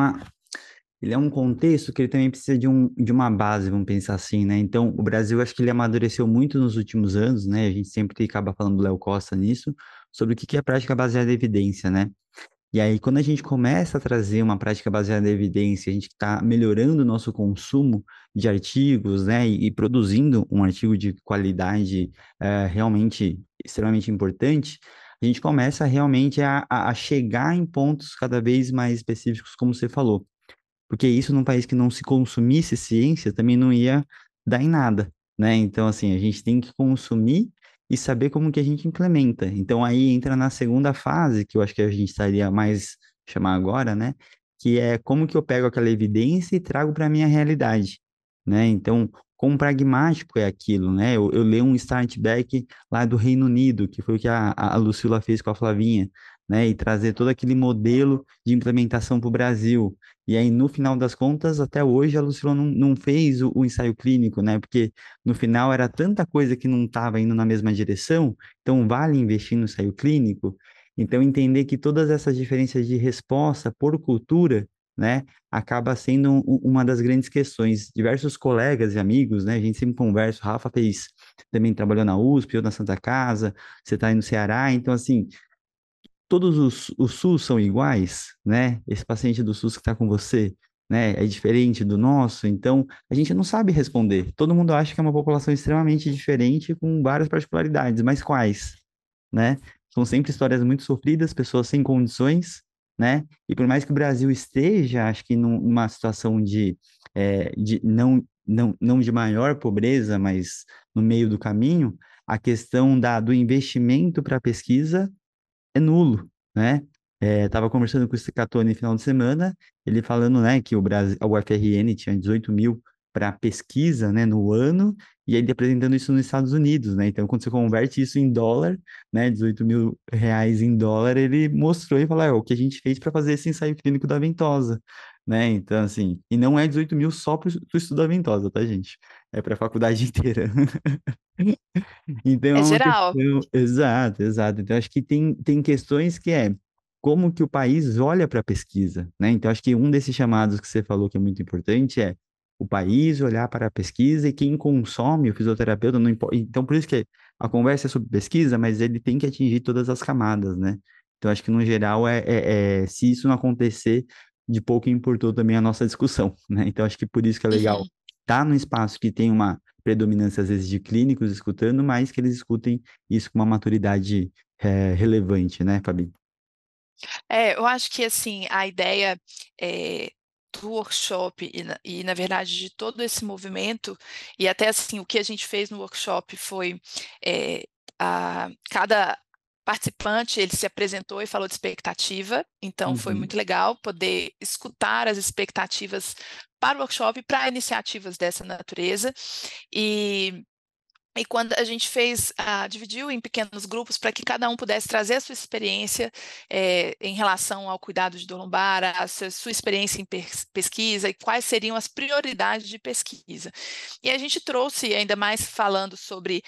ele é um contexto que ele também precisa de uma base, vamos pensar assim, né? Então, o Brasil, acho que ele amadureceu muito nos últimos anos, né? A gente sempre acaba falando do Léo Costa nisso, sobre o que que é prática baseada em evidência, né? E aí, quando a gente começa a trazer uma prática baseada em evidência, a gente está melhorando o nosso consumo de artigos, né, e produzindo um artigo de qualidade realmente extremamente importante, a gente começa realmente a chegar em pontos cada vez mais específicos, como você falou. Porque isso num país que não se consumisse ciência também não ia dar em nada, né? Então, assim, a gente tem que consumir e saber como que a gente implementa. Então, aí entra na segunda fase, que eu acho que a gente estaria mais chamar agora, né? Que é como que eu pego aquela evidência e trago para a minha realidade, né? Então, quão pragmático é aquilo, né? Eu leio um start back lá do Reino Unido, que foi o que a Lucila fez com a Flavinha, né? E trazer todo aquele modelo de implementação para o Brasil. E aí, no final das contas, até hoje, a Lucila não fez o ensaio clínico, né? Porque no final era tanta coisa que não estava indo na mesma direção, então vale investir no ensaio clínico. Então, entender que todas essas diferenças de resposta por cultura, né, acaba sendo uma das grandes questões. Diversos colegas e amigos, né, a gente sempre conversa, o Rafa fez, também trabalhou na USP, eu na Santa Casa, você está aí no Ceará, então, assim, todos os SUS são iguais, né? Esse paciente do SUS que está com você, né, é diferente do nosso, então a gente não sabe responder. Todo mundo acha que é uma população extremamente diferente, com várias particularidades, mas quais, né? São sempre histórias muito sofridas, pessoas sem condições, né? E por mais que o Brasil esteja, acho que numa situação de não de maior pobreza, mas no meio do caminho, a questão do investimento para a pesquisa é nulo, né? Tava conversando com o Cicatone no final de semana, ele falando, né, que o Brasil, a UFRN tinha 18 mil para pesquisa, né, no ano, e ele apresentando isso nos Estados Unidos, né? Então, quando você converte isso em dólar, né, 18 mil reais em dólar, ele mostrou e falou, o que a gente fez para fazer esse ensaio clínico da ventosa, né? Então, assim, e não é 18 mil só para o estudo da ventosa, tá, gente? É para a faculdade inteira. Então, é
É
uma
geral.
questão. Exato, exato. Então, acho que tem questões que é como que o país olha para a pesquisa, né? Então, acho que um desses chamados que você falou que é muito importante é o país olhar para a pesquisa e quem consome o fisioterapeuta não importa. Então, por isso que a conversa é sobre pesquisa, mas ele tem que atingir todas as camadas, né? Então, acho que no geral se isso não acontecer, de pouco importou também a nossa discussão, né? Então, acho que por isso que é legal
Uhum.
estar num espaço que tem uma predominância, às vezes, de clínicos escutando, mas que eles escutem isso com uma maturidade relevante, né, Fabi?
Eu acho que assim, a ideia do workshop na verdade, de todo esse movimento, e até assim, o que a gente fez no workshop foi cada participante ele se apresentou e falou de expectativa, então foi
Uhum,
muito legal poder escutar as expectativas para o workshop e para iniciativas dessa natureza. E e quando a gente dividiu em pequenos grupos para que cada um pudesse trazer a sua experiência em relação ao cuidado de dor lombar, sua experiência em pesquisa e quais seriam as prioridades de pesquisa. E a gente trouxe, ainda mais falando sobre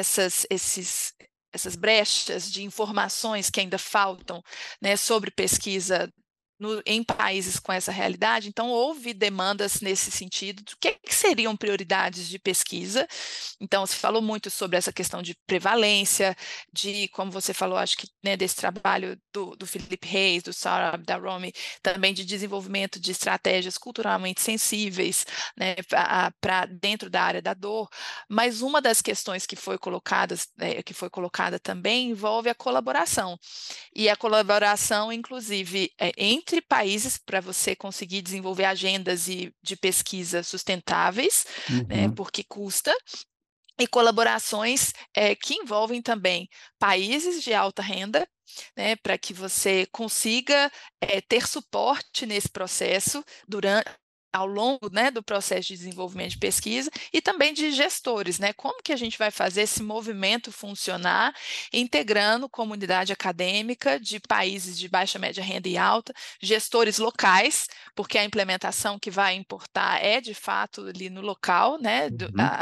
essas brechas de informações que ainda faltam, né, sobre pesquisa em países com essa realidade, então houve demandas nesse sentido do que seriam prioridades de pesquisa. Então, se falou muito sobre essa questão de prevalência, como você falou, acho que né, desse trabalho do Felipe Reis, do Sarah Abdaromi, também de desenvolvimento de estratégias culturalmente sensíveis, né, para dentro da área da dor. Mas uma das questões que foi colocada também envolve a colaboração. E a colaboração, inclusive, entre países para você conseguir desenvolver agendas de pesquisa sustentáveis, né,
uhum,
porque custa, e colaborações que envolvem também países de alta renda, né, para que você consiga ter suporte nesse processo ao longo, né, do processo de desenvolvimento de pesquisa e também de gestores, né? Como que a gente vai fazer esse movimento funcionar, integrando comunidade acadêmica de países de baixa, média renda e alta, gestores locais, porque a implementação que vai importar é de fato ali no local, né,
uhum.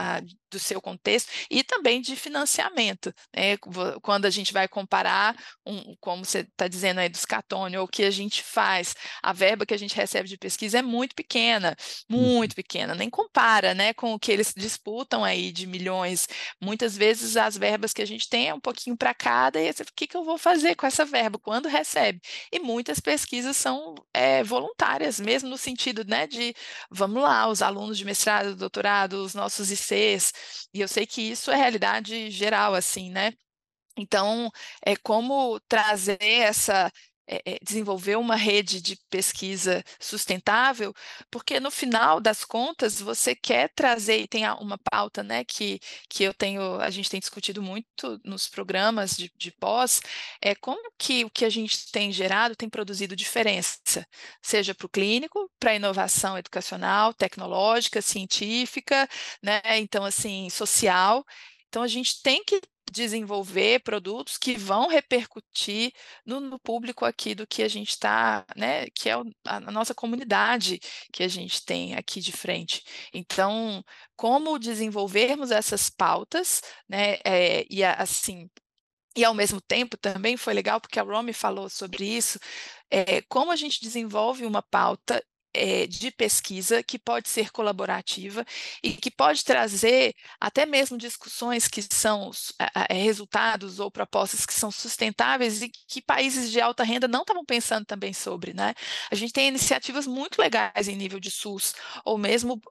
do seu contexto e também de financiamento, né? Quando a gente vai comparar, como você está dizendo aí dos Catone, ou o que a gente faz, a verba que a gente recebe de pesquisa é muito pequena, nem compara, né, com o que eles disputam aí de milhões. Muitas vezes as verbas que a gente tem é um pouquinho para cada, e o que eu vou fazer com essa verba? Quando recebe? E muitas pesquisas são voluntárias, mesmo no sentido, né, de vamos lá, os alunos de mestrado, doutorado, os nossos ICs, e eu sei que isso é realidade geral, assim, né? Então, é como trazer desenvolver uma rede de pesquisa sustentável, porque no final das contas você quer trazer, e tem uma pauta, né, que a gente tem discutido muito nos programas de pós, é como que o que a gente tem gerado tem produzido diferença, seja para o clínico, para a inovação educacional, tecnológica, científica, né, então assim, social. Então a gente tem que desenvolver produtos que vão repercutir no público aqui do que a gente está, né, que é a nossa comunidade que a gente tem aqui de frente. Então, como desenvolvermos essas pautas, né, assim, e ao mesmo tempo também foi legal porque a Romy falou sobre isso, como a gente desenvolve uma pauta de pesquisa que pode ser colaborativa e que pode trazer até mesmo discussões que são resultados ou propostas que são sustentáveis e que países de alta renda não estavam pensando também sobre, né? A gente tem iniciativas muito legais em nível de SUS ou mesmo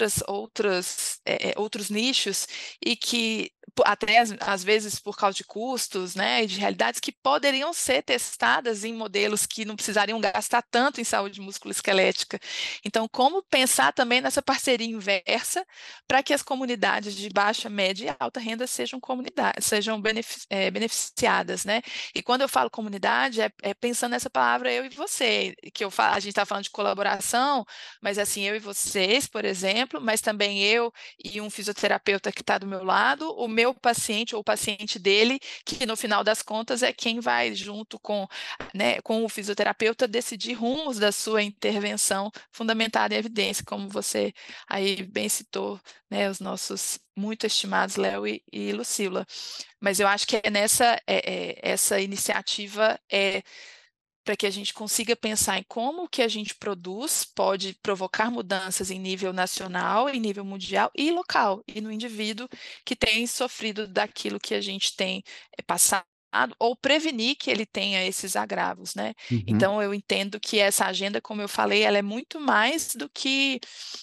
outros nichos e que até às vezes por causa de custos, né, e de realidades que poderiam ser testadas em modelos que não precisariam gastar tanto em saúde musculoesquelética. Então, como pensar também nessa parceria inversa para que as comunidades de baixa, média e alta renda sejam beneficiadas, né? E quando eu falo comunidade, é pensando nessa palavra eu e você, que a gente está falando de colaboração, mas assim, eu e vocês, por exemplo, mas também eu e um fisioterapeuta que está do meu lado, o meu paciente ou o paciente dele, que no final das contas é quem vai junto com, né, com o fisioterapeuta decidir rumos da sua intervenção fundamentada em evidência, como você aí bem citou, né, os nossos muito estimados Léo e Lucila. Mas eu acho que essa iniciativa para que a gente consiga pensar em como o que a gente produz pode provocar mudanças em nível nacional, em nível mundial e local, e no indivíduo que tem sofrido daquilo que a gente tem passado, ou prevenir que ele tenha esses agravos, né?
Uhum.
Então, eu entendo que essa agenda, como eu falei, ela é muito mais do que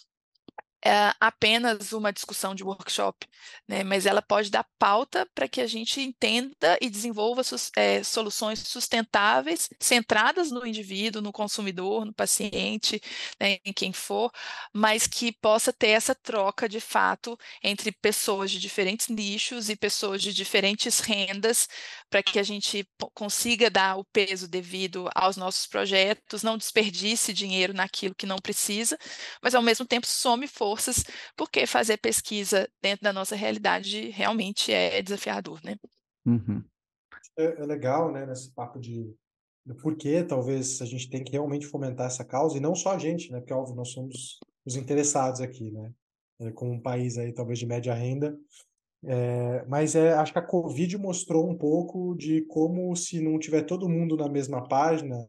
apenas uma discussão de workshop, né? Mas ela pode dar pauta para que a gente entenda e desenvolva soluções sustentáveis, centradas no indivíduo, no consumidor, no paciente, né, em quem for, mas que possa ter essa troca de fato entre pessoas de diferentes nichos e pessoas de diferentes rendas, para que a gente consiga dar o peso devido aos nossos projetos, não desperdice dinheiro naquilo que não precisa, mas ao mesmo tempo some forças, porque fazer pesquisa dentro da nossa realidade realmente é desafiador, né?
Uhum.
É legal, né, nesse papo do porquê talvez a gente tem que realmente fomentar essa causa, e não só a gente, né, porque óbvio, nós somos os interessados aqui, né, como um país aí talvez de média renda, mas acho que a Covid mostrou um pouco de como se não tiver todo mundo na mesma página,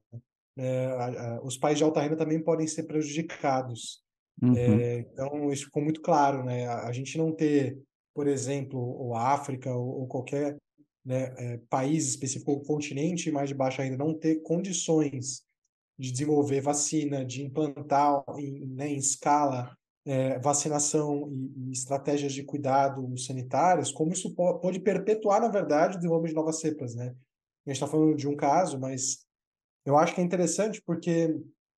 os países de alta renda também podem ser prejudicados.
Uhum.
Então, isso ficou muito claro, né? A gente não ter, por exemplo, ou a África ou qualquer, né, país específico, ou continente mais de baixa renda, não ter condições de desenvolver vacina, de implantar em escala vacinação e estratégias de cuidado sanitários, como isso pode perpetuar, na verdade, o desenvolvimento de novas cepas, né? A gente está falando de um caso, mas eu acho que é interessante porque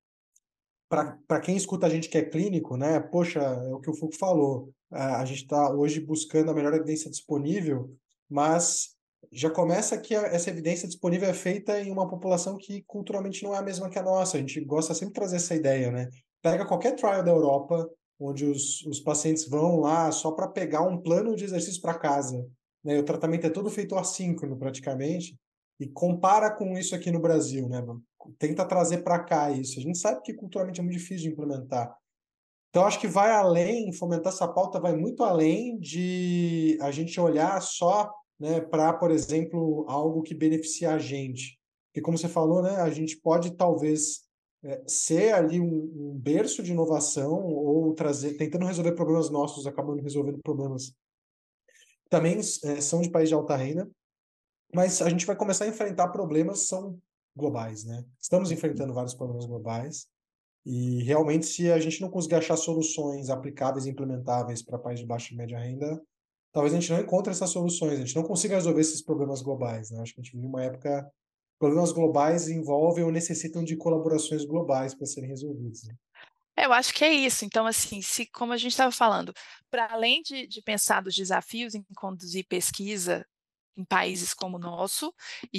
para quem escuta a gente que é clínico, né? Poxa, é o que o Foucault falou. A gente está hoje buscando a melhor evidência disponível, mas já começa que essa evidência disponível é feita em uma população que culturalmente não é a mesma que a nossa. A gente gosta sempre de trazer essa ideia, né? Pega qualquer trial da Europa, onde os pacientes vão lá só para pegar um plano de exercício para casa, né? O tratamento é todo feito assíncrono, praticamente, e compara com isso aqui no Brasil, né? Tenta trazer para cá isso. A gente sabe que culturalmente é muito difícil de implementar. Então, acho que vai além, fomentar essa pauta vai muito além de a gente olhar só, né, para, por exemplo, algo que beneficia a gente. Porque, como você falou, né, a gente pode talvez ser ali um berço de inovação ou trazer, tentando resolver problemas nossos, acabando resolvendo problemas que também são de país de alta renda, mas a gente vai começar a enfrentar problemas que são globais, né? Estamos enfrentando vários problemas globais. E realmente, se a gente não conseguir achar soluções aplicáveis e implementáveis para países de baixa e média renda, talvez a gente não encontre essas soluções, a gente não consiga resolver esses problemas globais, né? Acho que a gente vive uma época, problemas globais envolvem ou necessitam de colaborações globais para serem resolvidos, né?
Eu acho que é isso. Então, assim, se, como a gente estava falando, para além de pensar dos desafios em conduzir pesquisa em países como o nosso,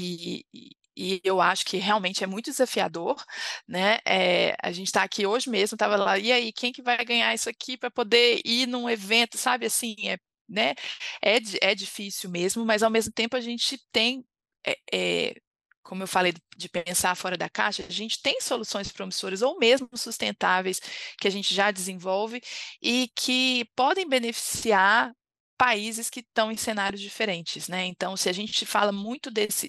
e eu acho que realmente é muito desafiador, né? A gente está aqui hoje mesmo, estava lá, e aí, quem que vai ganhar isso aqui para poder ir num evento, sabe? Assim, né? É difícil mesmo, mas ao mesmo tempo a gente tem. é, é, como eu falei de pensar fora da caixa, a gente tem soluções promissoras ou mesmo sustentáveis que a gente já desenvolve e que podem beneficiar países que estão em cenários diferentes, né? Então, se a gente fala muito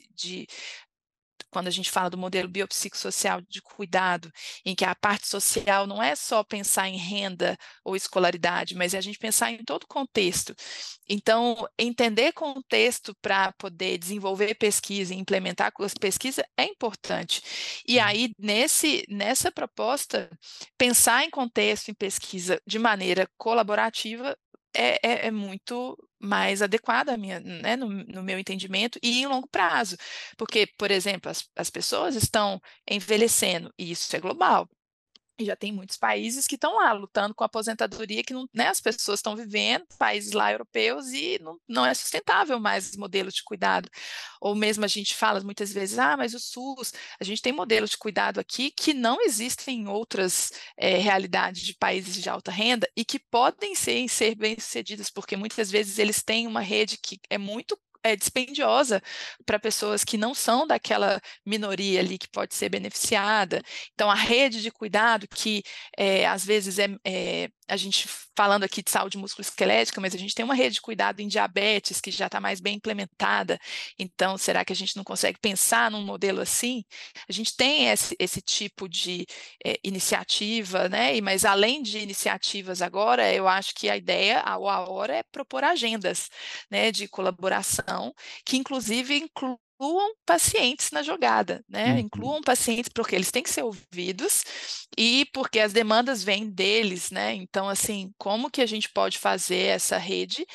quando a gente fala do modelo biopsicossocial de cuidado, em que a parte social não é só pensar em renda ou escolaridade, mas é a gente pensar em todo o contexto. Então, entender contexto para poder desenvolver pesquisa e implementar as pesquisas é importante. E aí, nessa proposta, pensar em contexto, em pesquisa de maneira colaborativa é muito mais adequada né, no meu entendimento e em longo prazo. Porque, por exemplo, as pessoas estão envelhecendo, e isso é global. E já tem muitos países que estão lá lutando com a aposentadoria que não, né, as pessoas estão vivendo, países lá europeus, e não é sustentável mais esse modelo de cuidado. Ou mesmo a gente fala muitas vezes, mas o SUS, a gente tem modelos de cuidado aqui que não existem em outras realidades de países de alta renda e que podem ser bem-sucedidas, porque muitas vezes eles têm uma rede que é muito dispendiosa para pessoas que não são daquela minoria ali que pode ser beneficiada. Então, a rede de cuidado, que às vezes a gente falando aqui de saúde musculoesquelética, mas a gente tem uma rede de cuidado em diabetes que já está mais bem implementada. Então, será que a gente não consegue pensar num modelo assim? A gente tem esse tipo de iniciativa, né? Mas além de iniciativas agora, eu acho que a ideia, a hora, é propor agendas, né, de colaboração, que inclusive incluam pacientes na jogada, né?
Uhum.
Incluam pacientes porque eles têm que ser ouvidos e porque as demandas vêm deles, né? Então, assim, como que a gente pode fazer essa rede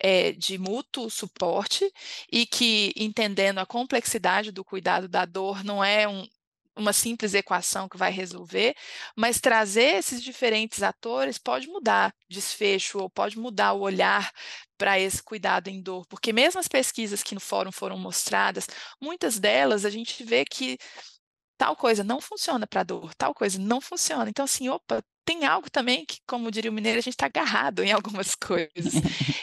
de mútuo suporte e que, entendendo a complexidade do cuidado da dor, não é uma simples equação que vai resolver, mas trazer esses diferentes atores pode mudar desfecho ou pode mudar o olhar para esse cuidado em dor, porque mesmo as pesquisas que no fórum foram mostradas, muitas delas a gente vê que tal coisa não funciona para dor, tal coisa não funciona. Então, assim, opa, tem algo também que, como diria o mineiro, a gente está agarrado em algumas coisas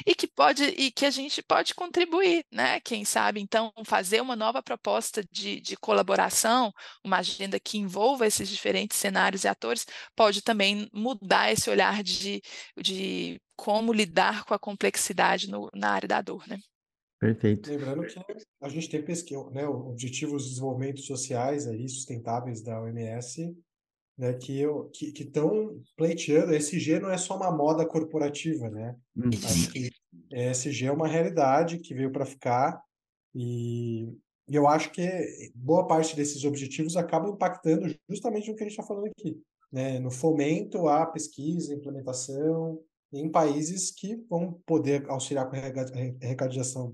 e que a gente pode contribuir, né? Quem sabe, então, fazer uma nova proposta de colaboração, uma agenda que envolva esses diferentes cenários e atores, pode também mudar esse olhar de como lidar com a complexidade na área da dor, né?
Perfeito.
Lembrando que a gente tem pesquisa, né, Objetivos de Desenvolvimento Sociais aí, sustentáveis da OMS, né, que estão pleiteando. ESG não é só uma moda corporativa, né? Acho
Uhum.
que ESG é uma realidade que veio para ficar e, e eu acho que boa parte desses objetivos acabam impactando justamente no que a gente está falando aqui, né? No fomento à pesquisa, implementação em países que vão poder auxiliar com a arrecadação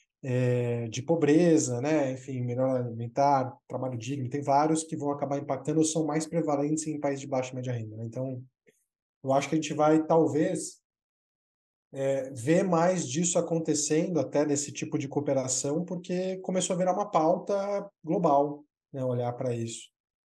de pobreza, né? Enfim, melhor alimentar, trabalho digno, tem vários que vão acabar impactando ou são mais prevalentes em países de baixa e média renda, né? Então, eu acho que a gente vai, talvez, ver mais disso acontecendo, até desse tipo de cooperação, porque começou a virar uma pauta global, né? Olhar para isso.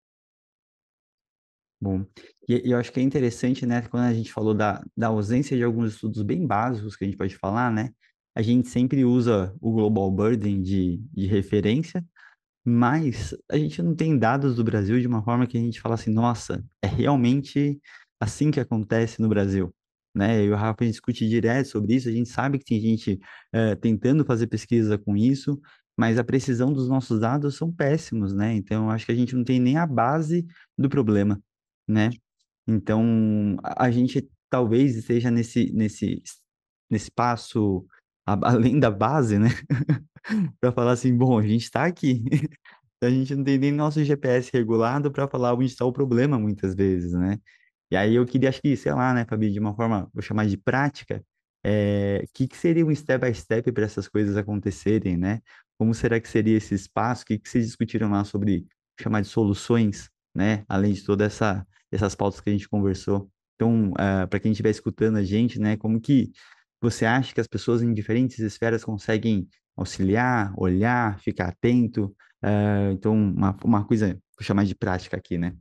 Bom, e eu acho que é interessante, né, quando a gente falou da ausência de alguns estudos bem básicos que a gente pode falar, né, a gente sempre usa o Global Burden de referência, mas a gente não tem dados do Brasil de uma forma que a gente fala assim, nossa, é realmente assim que acontece no Brasil. Né? Eu e o Rafa, a gente discute direto sobre isso, a gente sabe que tem gente tentando fazer pesquisa com isso, mas a precisão dos nossos dados são péssimos, né? Então, eu acho que a gente não tem nem a base do problema, né? Então, a gente talvez esteja nesse passo além da base, né? Para falar assim, bom, a gente está aqui. A gente não tem nem nosso GPS regulado para falar onde está o problema muitas vezes, né? E aí eu queria, acho que, sei lá, né, Fabi, de uma forma, vou chamar de prática, que seria um step by step para essas coisas acontecerem, né? Como será que seria esse espaço? O que que vocês discutiram lá sobre, vou chamar de soluções, né? Além de toda essas pautas que a gente conversou. Então, para quem estiver escutando a gente, né, como que você acha que as pessoas em diferentes esferas conseguem auxiliar, olhar, ficar atento? Então, uma coisa, vou chamar de prática aqui, né?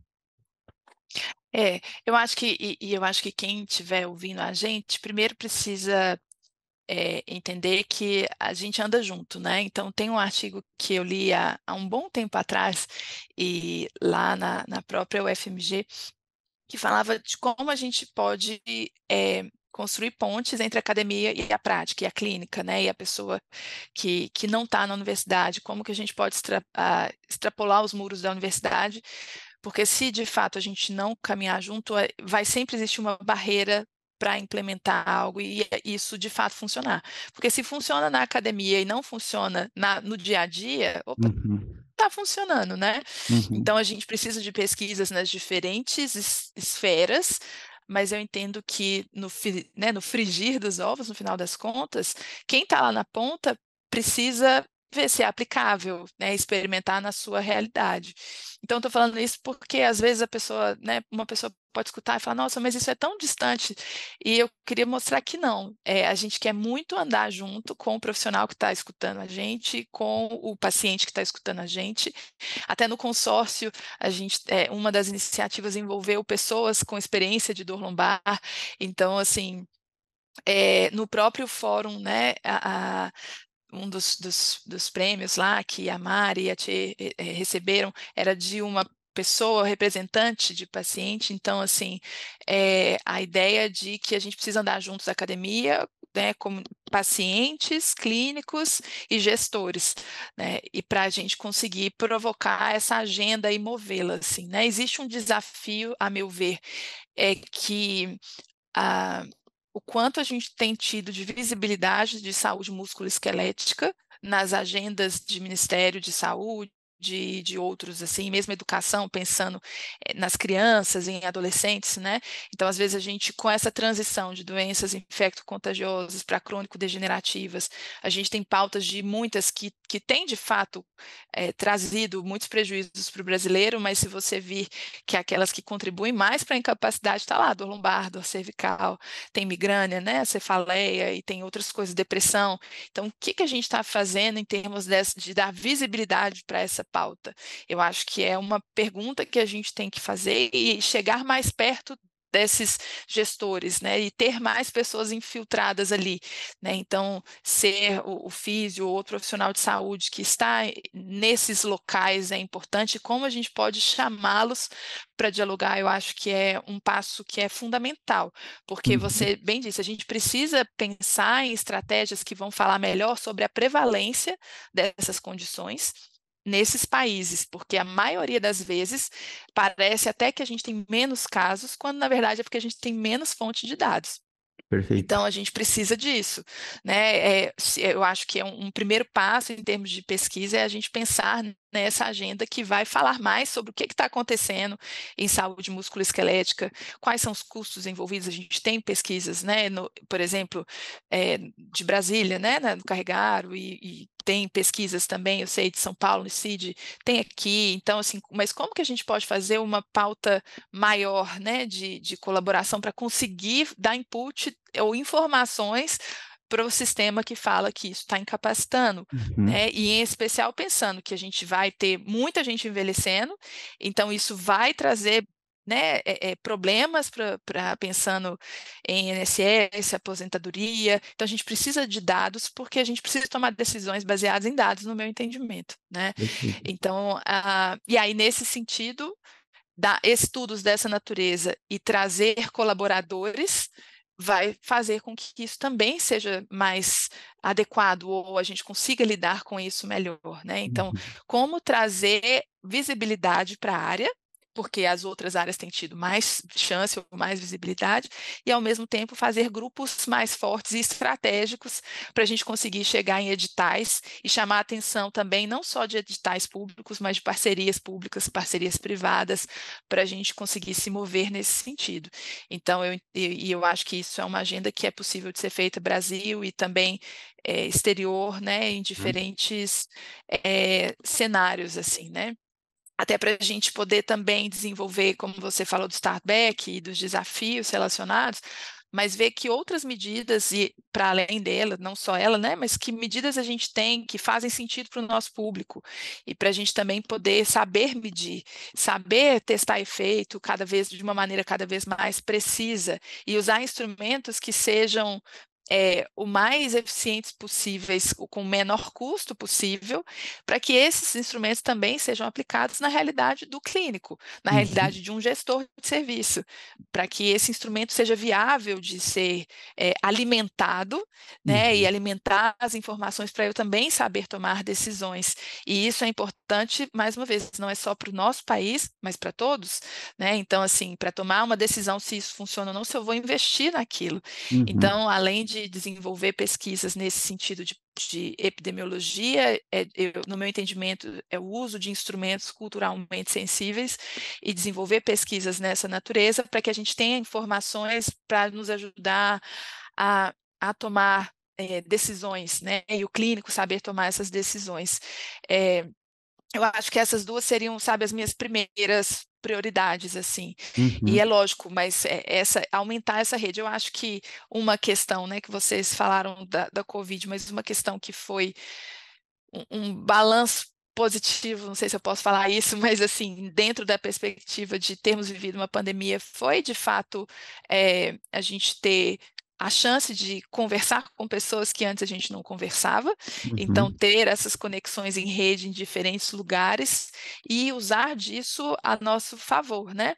Eu acho que, e eu acho que quem estiver ouvindo a gente, primeiro precisa entender que a gente anda junto, né? Então, tem um artigo que eu li há um bom tempo atrás, e lá na própria UFMG, que falava de como a gente pode construir pontes entre a academia e a prática, e a clínica, né? E a pessoa que não está na universidade, como que a gente pode extrapolar os muros da universidade, porque se de fato a gente não caminhar junto, vai sempre existir uma barreira para implementar algo e isso de fato funcionar. Porque se funciona na academia e não funciona no dia a dia, opa,
Uhum,
está funcionando, né?
uhum,
Então a gente precisa de pesquisas nas diferentes esferas, mas eu entendo que no frigir dos ovos, no final das contas, quem está lá na ponta precisa ver se é aplicável, né? Experimentar na sua realidade. Então, estou falando isso porque às vezes a pessoa, né, uma pessoa pode escutar e falar, nossa, mas isso é tão distante. E eu queria mostrar que não. A gente quer muito andar junto com o profissional que está escutando a gente, com o paciente que está escutando a gente. Até no consórcio, uma das iniciativas envolveu pessoas com experiência de dor lombar. Então, assim, no próprio fórum, né, um dos prêmios lá que a Mari e a Tchê receberam era de uma pessoa representante de paciente. Então, assim, a ideia de que a gente precisa andar juntos da academia, né, como pacientes, clínicos e gestores, né, e para a gente conseguir provocar essa agenda e movê-la, assim, né? Existe um desafio, a meu ver, que a, o quanto a gente tem tido de visibilidade de saúde musculoesquelética nas agendas de Ministério de Saúde, de outros, assim, mesmo educação, pensando nas crianças, em adolescentes, né? Então, às vezes, a gente, com essa transição de doenças infecto-contagiosas para crônico-degenerativas, a gente tem pautas de muitas que têm, de fato, trazido muitos prejuízos para o brasileiro, mas se você vir que aquelas que contribuem mais para a incapacidade, está lá, dor lombar, dor cervical, tem migrânia, né, cefaleia e tem outras coisas, depressão. Então, o que a gente está fazendo em termos de dar visibilidade para essa pauta? Eu acho que é uma pergunta que a gente tem que fazer e chegar mais perto desses gestores, né, e ter mais pessoas infiltradas ali, né? Então, ser o físio ou outro profissional de saúde que está nesses locais é importante. Como a gente pode chamá-los para dialogar, eu acho que é um passo que é fundamental, porque
uhum.
você bem disse, a gente precisa pensar em estratégias que vão falar melhor sobre a prevalência dessas condições nesses países, porque a maioria das vezes parece até que a gente tem menos casos, quando na verdade é porque a gente tem menos fonte de dados.
Perfeito.
Então, a gente precisa disso, né? Eu acho que é um primeiro passo em termos de pesquisa é a gente pensar nessa agenda que vai falar mais sobre o que está acontecendo em saúde musculoesquelética, quais são os custos envolvidos. A gente tem pesquisas, né? Por exemplo, de Brasília, né? No Carregaro, e tem pesquisas também, eu sei, de São Paulo, no CID, tem aqui. Então, assim, mas como que a gente pode fazer uma pauta maior, né, de colaboração para conseguir dar input ou informações para o sistema que fala que isso está incapacitando,
Uhum.
né? E em especial pensando que a gente vai ter muita gente envelhecendo, então isso vai trazer, né, problemas para pensando em INSS, aposentadoria. Então a gente precisa de dados porque a gente precisa tomar decisões baseadas em dados, no meu entendimento, né?
Perfeito.
Então, e aí nesse sentido dar estudos dessa natureza e trazer colaboradores vai fazer com que isso também seja mais adequado ou a gente consiga lidar com isso melhor, né? Então,
Uhum.
como trazer visibilidade para a área, porque as outras áreas têm tido mais chance ou mais visibilidade, e ao mesmo tempo fazer grupos mais fortes e estratégicos para a gente conseguir chegar em editais e chamar a atenção também, não só de editais públicos, mas de parcerias públicas, parcerias privadas, para a gente conseguir se mover nesse sentido. Então, eu acho que isso é uma agenda que é possível de ser feita no Brasil e também exterior, né, em diferentes cenários, assim, né? Até para a gente poder também desenvolver, como você falou do Startback e dos desafios relacionados, mas ver que outras medidas, e para além dela, não só ela, né, mas que medidas a gente tem que fazem sentido para o nosso público, e para a gente também poder saber medir, saber testar efeito cada vez de uma maneira cada vez mais precisa, e usar instrumentos que sejam o mais eficientes possíveis, com o menor custo possível, para que esses instrumentos também sejam aplicados na realidade do clínico, na
Uhum.
realidade de um gestor de serviço, para que esse instrumento seja viável de ser alimentado, né, e
Uhum.
alimentar as informações para eu também saber tomar decisões. E isso é importante, mais uma vez, não é só para o nosso país, mas para todos, né? Então, assim, para tomar uma decisão se isso funciona ou não, se eu vou investir naquilo.
Uhum.
Então, além de desenvolver pesquisas nesse sentido de epidemiologia, no meu entendimento, é o uso de instrumentos culturalmente sensíveis e desenvolver pesquisas nessa natureza para que a gente tenha informações para nos ajudar a tomar decisões, né? E o clínico saber tomar essas decisões. É, eu acho que essas duas seriam, sabe, as minhas primeiras prioridades, assim. E
Uhum.
é lógico, mas aumentar essa rede. Eu acho que uma questão, né, que vocês falaram da Covid, mas uma questão que foi um balanço positivo, não sei se eu posso falar isso, mas assim, dentro da perspectiva de termos vivido uma pandemia, foi de fato a gente ter a chance de conversar com pessoas que antes a gente não conversava, então
Uhum.
ter essas conexões em rede em diferentes lugares e usar disso a nosso favor, né?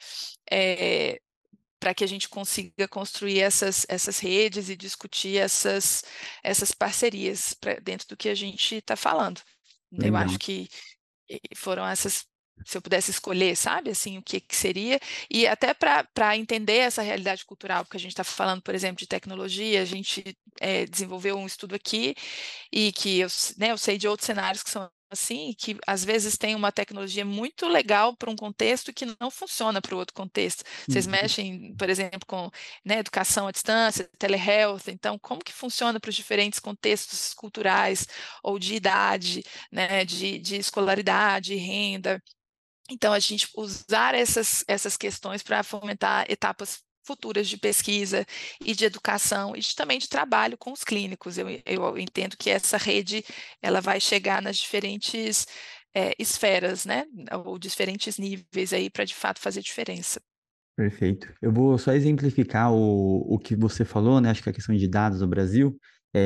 Para que a gente consiga construir essas redes e discutir essas parcerias dentro do que a gente está falando. Eu acho
Legal.
que foram essas, se eu pudesse escolher, sabe, assim, o que seria, e até para entender essa realidade cultural, porque a gente está falando, por exemplo, de tecnologia, a gente desenvolveu um estudo aqui, e que eu sei de outros cenários que são assim, que às vezes tem uma tecnologia muito legal para um contexto que não funciona para o outro contexto. Vocês
Uhum.
mexem, por exemplo, com, né, educação à distância, telehealth, então como que funciona para os diferentes contextos culturais ou de idade, né, de escolaridade, renda. Então, a gente usar essas questões para fomentar etapas futuras de pesquisa e de educação e também de trabalho com os clínicos. Eu entendo que essa rede ela vai chegar nas diferentes esferas, né, ou diferentes níveis aí para de fato fazer diferença.
Perfeito. Eu vou só exemplificar o que você falou, né? Acho que a questão de dados no Brasil,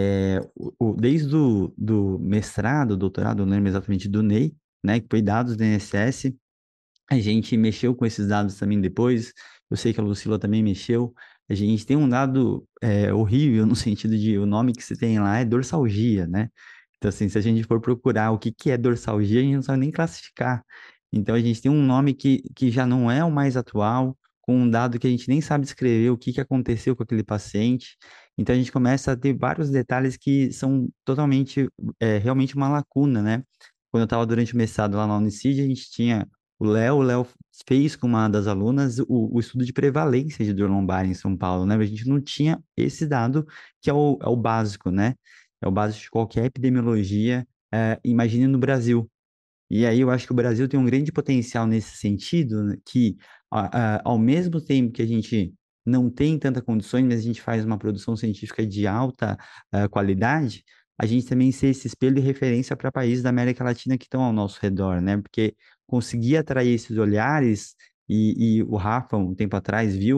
desde do mestrado, doutorado, não lembro exatamente do NEI, né? Que foi dados do INSS, a gente mexeu com esses dados também depois. Eu sei que a Lucila também mexeu. A gente tem um dado horrível no sentido de o nome que se tem lá é dorsalgia, né? Então, assim, se a gente for procurar o que que é dorsalgia, a gente não sabe nem classificar. Então, a gente tem um nome que já não é o mais atual, com um dado que a gente nem sabe descrever o que que aconteceu com aquele paciente. Então, a gente começa a ter vários detalhes que são totalmente, realmente uma lacuna, né? Quando eu estava durante o mestrado lá na Unicid, a gente tinha o Léo fez com uma das alunas o estudo de prevalência de dor lombar em São Paulo, né? A gente não tinha esse dado que é o básico, né? É o básico de qualquer epidemiologia, imagine no Brasil. E aí eu acho que o Brasil tem um grande potencial nesse sentido, né, que ao mesmo tempo que a gente não tem tanta condições, mas a gente faz uma produção científica de alta qualidade, a gente também ser esse espelho e referência para países da América Latina que estão ao nosso redor, né? Porque conseguir atrair esses olhares, e o Rafa, um tempo atrás, viu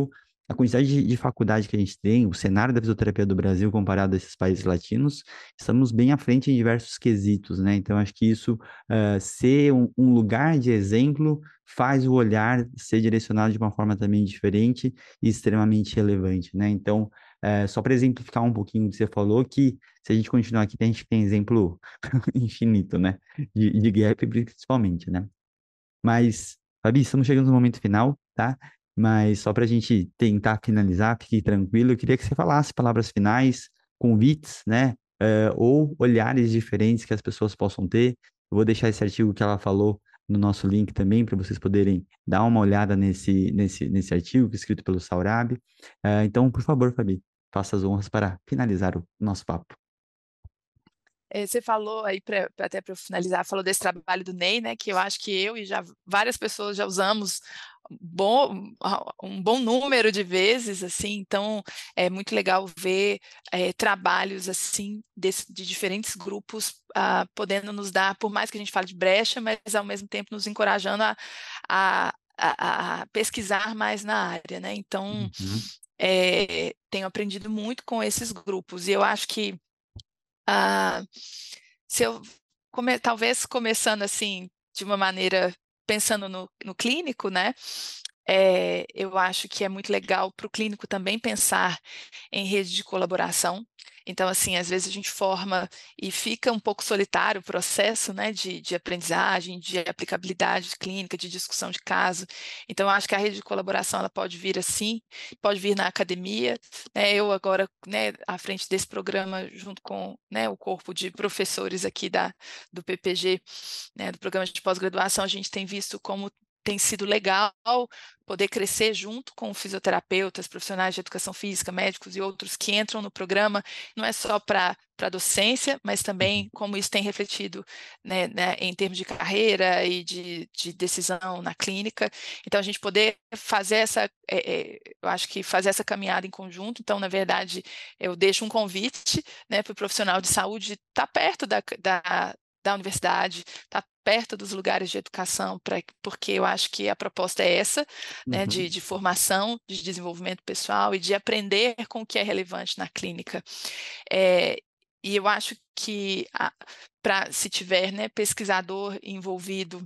a quantidade de faculdade que a gente tem, o cenário da fisioterapia do Brasil comparado a esses países latinos, estamos bem à frente em diversos quesitos, né? Então, acho que isso, ser um lugar de exemplo, faz o olhar ser direcionado de uma forma também diferente e extremamente relevante, né? Então, só para exemplificar um pouquinho do que você falou, que se a gente continuar aqui, a gente tem exemplo infinito, né? De gap, principalmente, né? Mas, Fabi, estamos chegando no momento final, tá? Mas só para a gente tentar finalizar, fique tranquilo, eu queria que você falasse palavras finais, convites, né? Ou olhares diferentes que as pessoas possam ter. Eu vou deixar esse artigo que ela falou no nosso link também, para vocês poderem dar uma olhada nesse artigo escrito pelo Saurab. Então, por favor, Fabi, faça as honras para finalizar o nosso papo.
Você falou aí, até para eu finalizar, falou desse trabalho do Ney, né? Que eu acho que eu e já várias pessoas já usamos um bom número de vezes, assim, então é muito legal ver trabalhos assim de diferentes grupos podendo nos dar, por mais que a gente fale de brecha, mas ao mesmo tempo nos encorajando a pesquisar mais na área, né? Então,
Uhum,
tenho aprendido muito com esses grupos, e eu acho que ah, se eu talvez começando assim de uma maneira pensando no clínico, né? Eu acho que é muito legal para o clínico também pensar em rede de colaboração. Então, assim, às vezes a gente forma e fica um pouco solitário o processo, né, de aprendizagem, de aplicabilidade clínica, de discussão de caso. Então, eu acho que a rede de colaboração ela pode vir assim, pode vir na academia, né, eu agora, né, à frente desse programa, junto com, né, o corpo de professores aqui do PPG, né, do programa de pós-graduação, a gente tem visto como tem sido legal poder crescer junto com fisioterapeutas, profissionais de educação física, médicos e outros que entram no programa, não é só para a docência, mas também como isso tem refletido, né, em termos de carreira e de decisão na clínica. Então, a gente poder fazer eu acho que fazer essa caminhada em conjunto. Então, na verdade, eu deixo um convite, né, para o profissional de saúde estar perto da universidade, estar perto dos lugares de educação, porque eu acho que a proposta é essa, né,
uhum,
de formação, de desenvolvimento pessoal e de aprender com o que é relevante na clínica. E eu acho que, se tiver, né, pesquisador envolvido,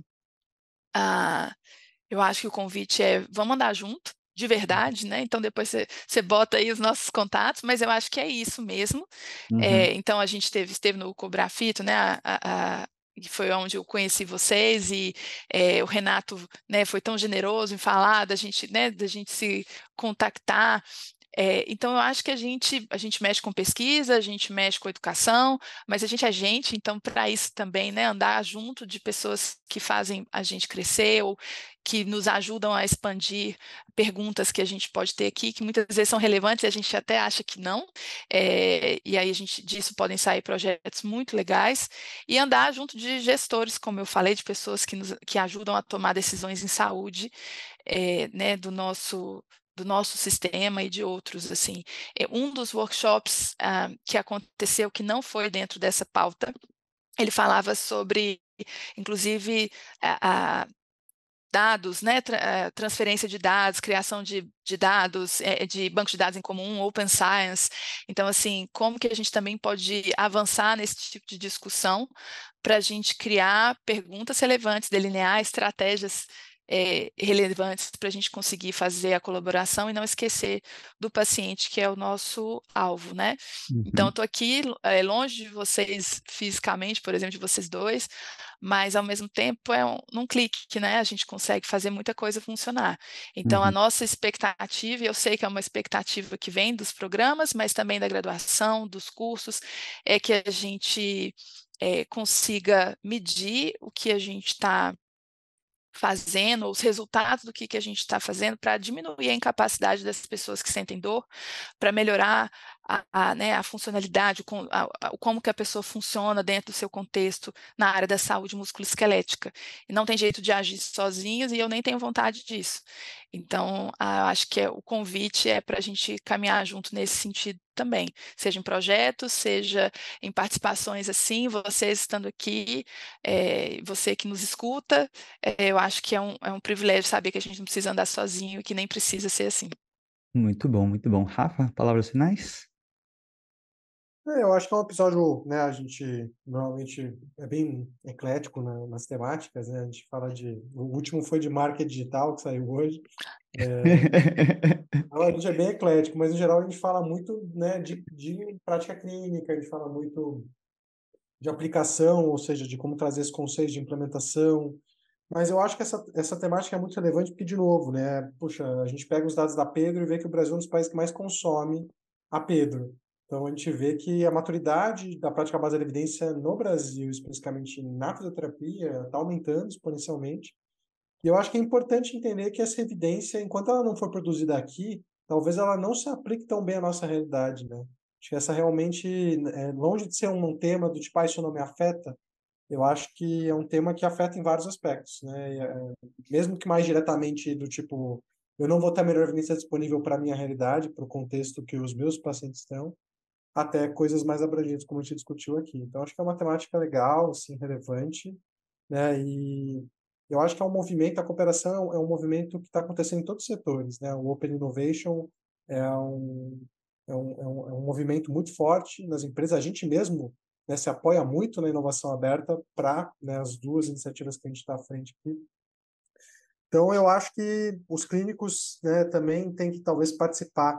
eu acho que o convite vamos andar junto, de verdade, né? Então depois você bota aí os nossos contatos, mas eu acho que é isso mesmo.
uhum,
Então a gente esteve no Cobrafito, né? Que foi onde eu conheci vocês, e o Renato, né, foi tão generoso em falar da gente, né, da gente se contactar. Então, eu acho que a gente mexe com pesquisa, a gente mexe com educação, mas a gente é gente, então, para isso também, né, andar junto de pessoas que fazem a gente crescer ou que nos ajudam a expandir perguntas que a gente pode ter aqui, que muitas vezes são relevantes e a gente até acha que não, e aí disso podem sair projetos muito legais, e andar junto de gestores, como eu falei, de pessoas que ajudam a tomar decisões em saúde, né, do nosso sistema e de outros, assim. Um dos workshops que aconteceu, que não foi dentro dessa pauta, ele falava sobre, inclusive, dados, né, transferência de dados, criação de dados, de banco de dados em comum, open science. Então, assim, como que a gente também pode avançar nesse tipo de discussão para a gente criar perguntas relevantes, delinear estratégias relevantes para a gente conseguir fazer a colaboração e não esquecer do paciente, que é o nosso alvo, né? Então, eu
uhum,
estou aqui longe de vocês fisicamente, por exemplo, de vocês dois, mas ao mesmo tempo num clique, né? A gente consegue fazer muita coisa funcionar. Então, a
uhum,
nossa expectativa, e eu sei que é uma expectativa que vem dos programas, mas também da graduação, dos cursos, é que a gente consiga medir o que a gente está fazendo, os resultados do que a gente está fazendo para diminuir a incapacidade das pessoas que sentem dor, para melhorar né, a funcionalidade, como que a pessoa funciona dentro do seu contexto na área da saúde musculoesquelética. E não tem jeito de agir sozinhos e eu nem tenho vontade disso. Então, eu acho que o convite é para a gente caminhar junto nesse sentido também, seja em projetos, seja em participações assim, vocês estando aqui, você que nos escuta, eu acho que é um privilégio saber que a gente não precisa andar sozinho e que nem precisa ser assim.
Muito bom, muito bom. Rafa, palavras finais?
Eu acho que é um episódio, né, a gente normalmente é bem eclético nas temáticas, né, a gente fala o último foi de marketing digital, que saiu hoje, então a gente é bem eclético, mas em geral a gente fala muito, né, de prática clínica, a gente fala muito de aplicação, ou seja, de como trazer esse conceito de implementação. Mas eu acho que essa temática é muito relevante porque, de novo, né, puxa, a gente pega os dados da Pedro e vê que o Brasil é um dos países que mais consome a Pedro. Então, a gente vê que a maturidade da prática baseada em evidência no Brasil, especificamente na fisioterapia, está aumentando exponencialmente. E eu acho que é importante entender que essa evidência, enquanto ela não for produzida aqui, talvez ela não se aplique tão bem à nossa realidade, né? Acho que essa realmente, longe de ser um tema do tipo, ah, isso não me afeta, eu acho que é um tema que afeta em vários aspectos, né? Mesmo que mais diretamente do tipo, eu não vou ter a melhor evidência disponível para a minha realidade, para o contexto que os meus pacientes estão, até coisas mais abrangentes, como a gente discutiu aqui. Então, acho que é uma temática legal, assim, relevante, né? E eu acho que é um movimento, a cooperação é um movimento que está acontecendo em todos os setores, né? O Open Innovation é um, é um movimento muito forte nas empresas. A gente mesmo, né, se apoia muito na inovação aberta para, né, as duas iniciativas que a gente está à frente aqui. Então, eu acho que os clínicos, né, também têm que talvez participar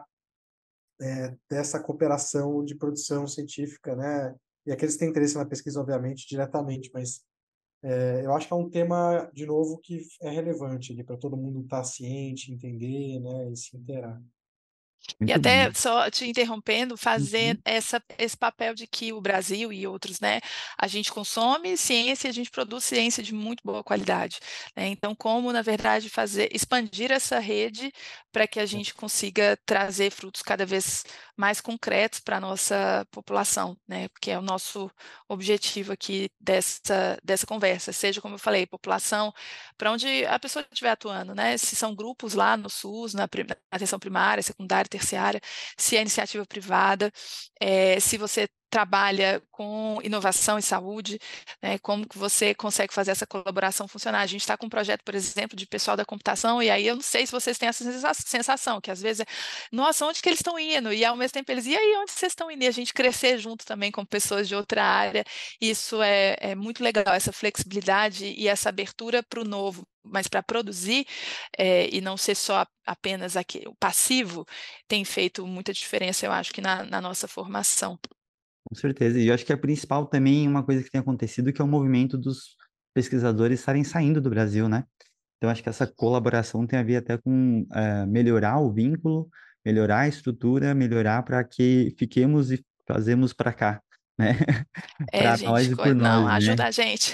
dessa cooperação de produção científica, né? E aqueles que têm interesse na pesquisa, obviamente, diretamente, mas eu acho que é um tema, de novo, que é relevante ali para todo mundo estar ciente, entender, né, e se inteirar.
E
Muito bom.
até só te interrompendo, fazer
Uhum.
esse papel de que o Brasil e outros, né, a gente consome ciência, a gente produz ciência de muito boa qualidade, né? Então, como, na verdade, expandir essa rede para que a gente consiga trazer frutos cada vez mais concretos para a nossa população, né? Porque é o nosso objetivo aqui dessa conversa, seja, como eu falei, população, para onde a pessoa estiver atuando, né? Se são grupos lá no SUS, na atenção primária, secundária, terciária, se é iniciativa privada, se você trabalha com inovação e saúde, né, como que você consegue fazer essa colaboração funcionar. A gente está com um projeto, por exemplo, de pessoal da computação, e aí eu não sei se vocês têm essa sensação, que às vezes nossa, onde que eles estão indo? E ao mesmo tempo eles, e aí, onde vocês estão indo? E a gente crescer junto também com pessoas de outra área, isso é muito legal, essa flexibilidade e essa abertura para o novo, mas para produzir e não ser só apenas o passivo, tem feito muita diferença, eu acho, que na nossa formação.
Com certeza. E eu acho que a principal também, uma coisa que tem acontecido, que é o movimento dos pesquisadores estarem saindo do Brasil, né? Então, acho que essa colaboração tem a ver até com melhorar o vínculo, melhorar a estrutura, melhorar para que fiquemos e fazemos para cá, né? Para nós
Gente,
e por
não,
nós, né?
ajuda a gente.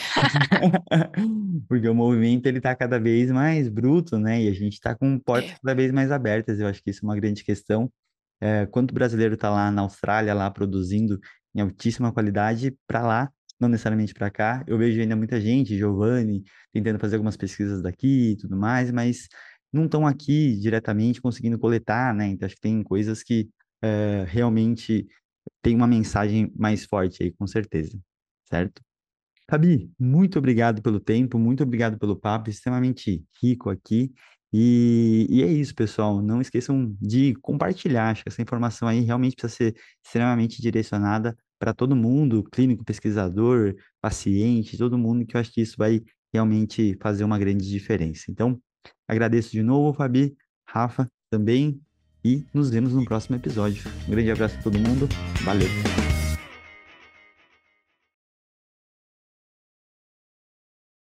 Porque o movimento ele está cada vez mais bruto, né? E a gente está com portas
É,
cada vez mais abertas. Eu acho que isso é uma grande questão. Quanto brasileiro está lá na Austrália, lá produzindo em altíssima qualidade, para lá, não necessariamente para cá. Eu vejo ainda muita gente, Giovanni, tentando fazer algumas pesquisas daqui e tudo mais, mas não estão aqui diretamente conseguindo coletar, né? Então acho que tem coisas que realmente tem uma mensagem mais forte aí, com certeza, certo? Fabi, muito obrigado pelo tempo, muito obrigado pelo papo, extremamente rico aqui. E é isso, pessoal. Não esqueçam de compartilhar. Acho que essa informação aí realmente precisa ser extremamente direcionada para todo mundo, clínico, pesquisador, paciente, todo mundo, que eu acho que isso vai realmente fazer uma grande diferença. Então, agradeço de novo, Fabi, Rafa também, e nos vemos no próximo episódio. Um grande abraço a todo mundo. Valeu!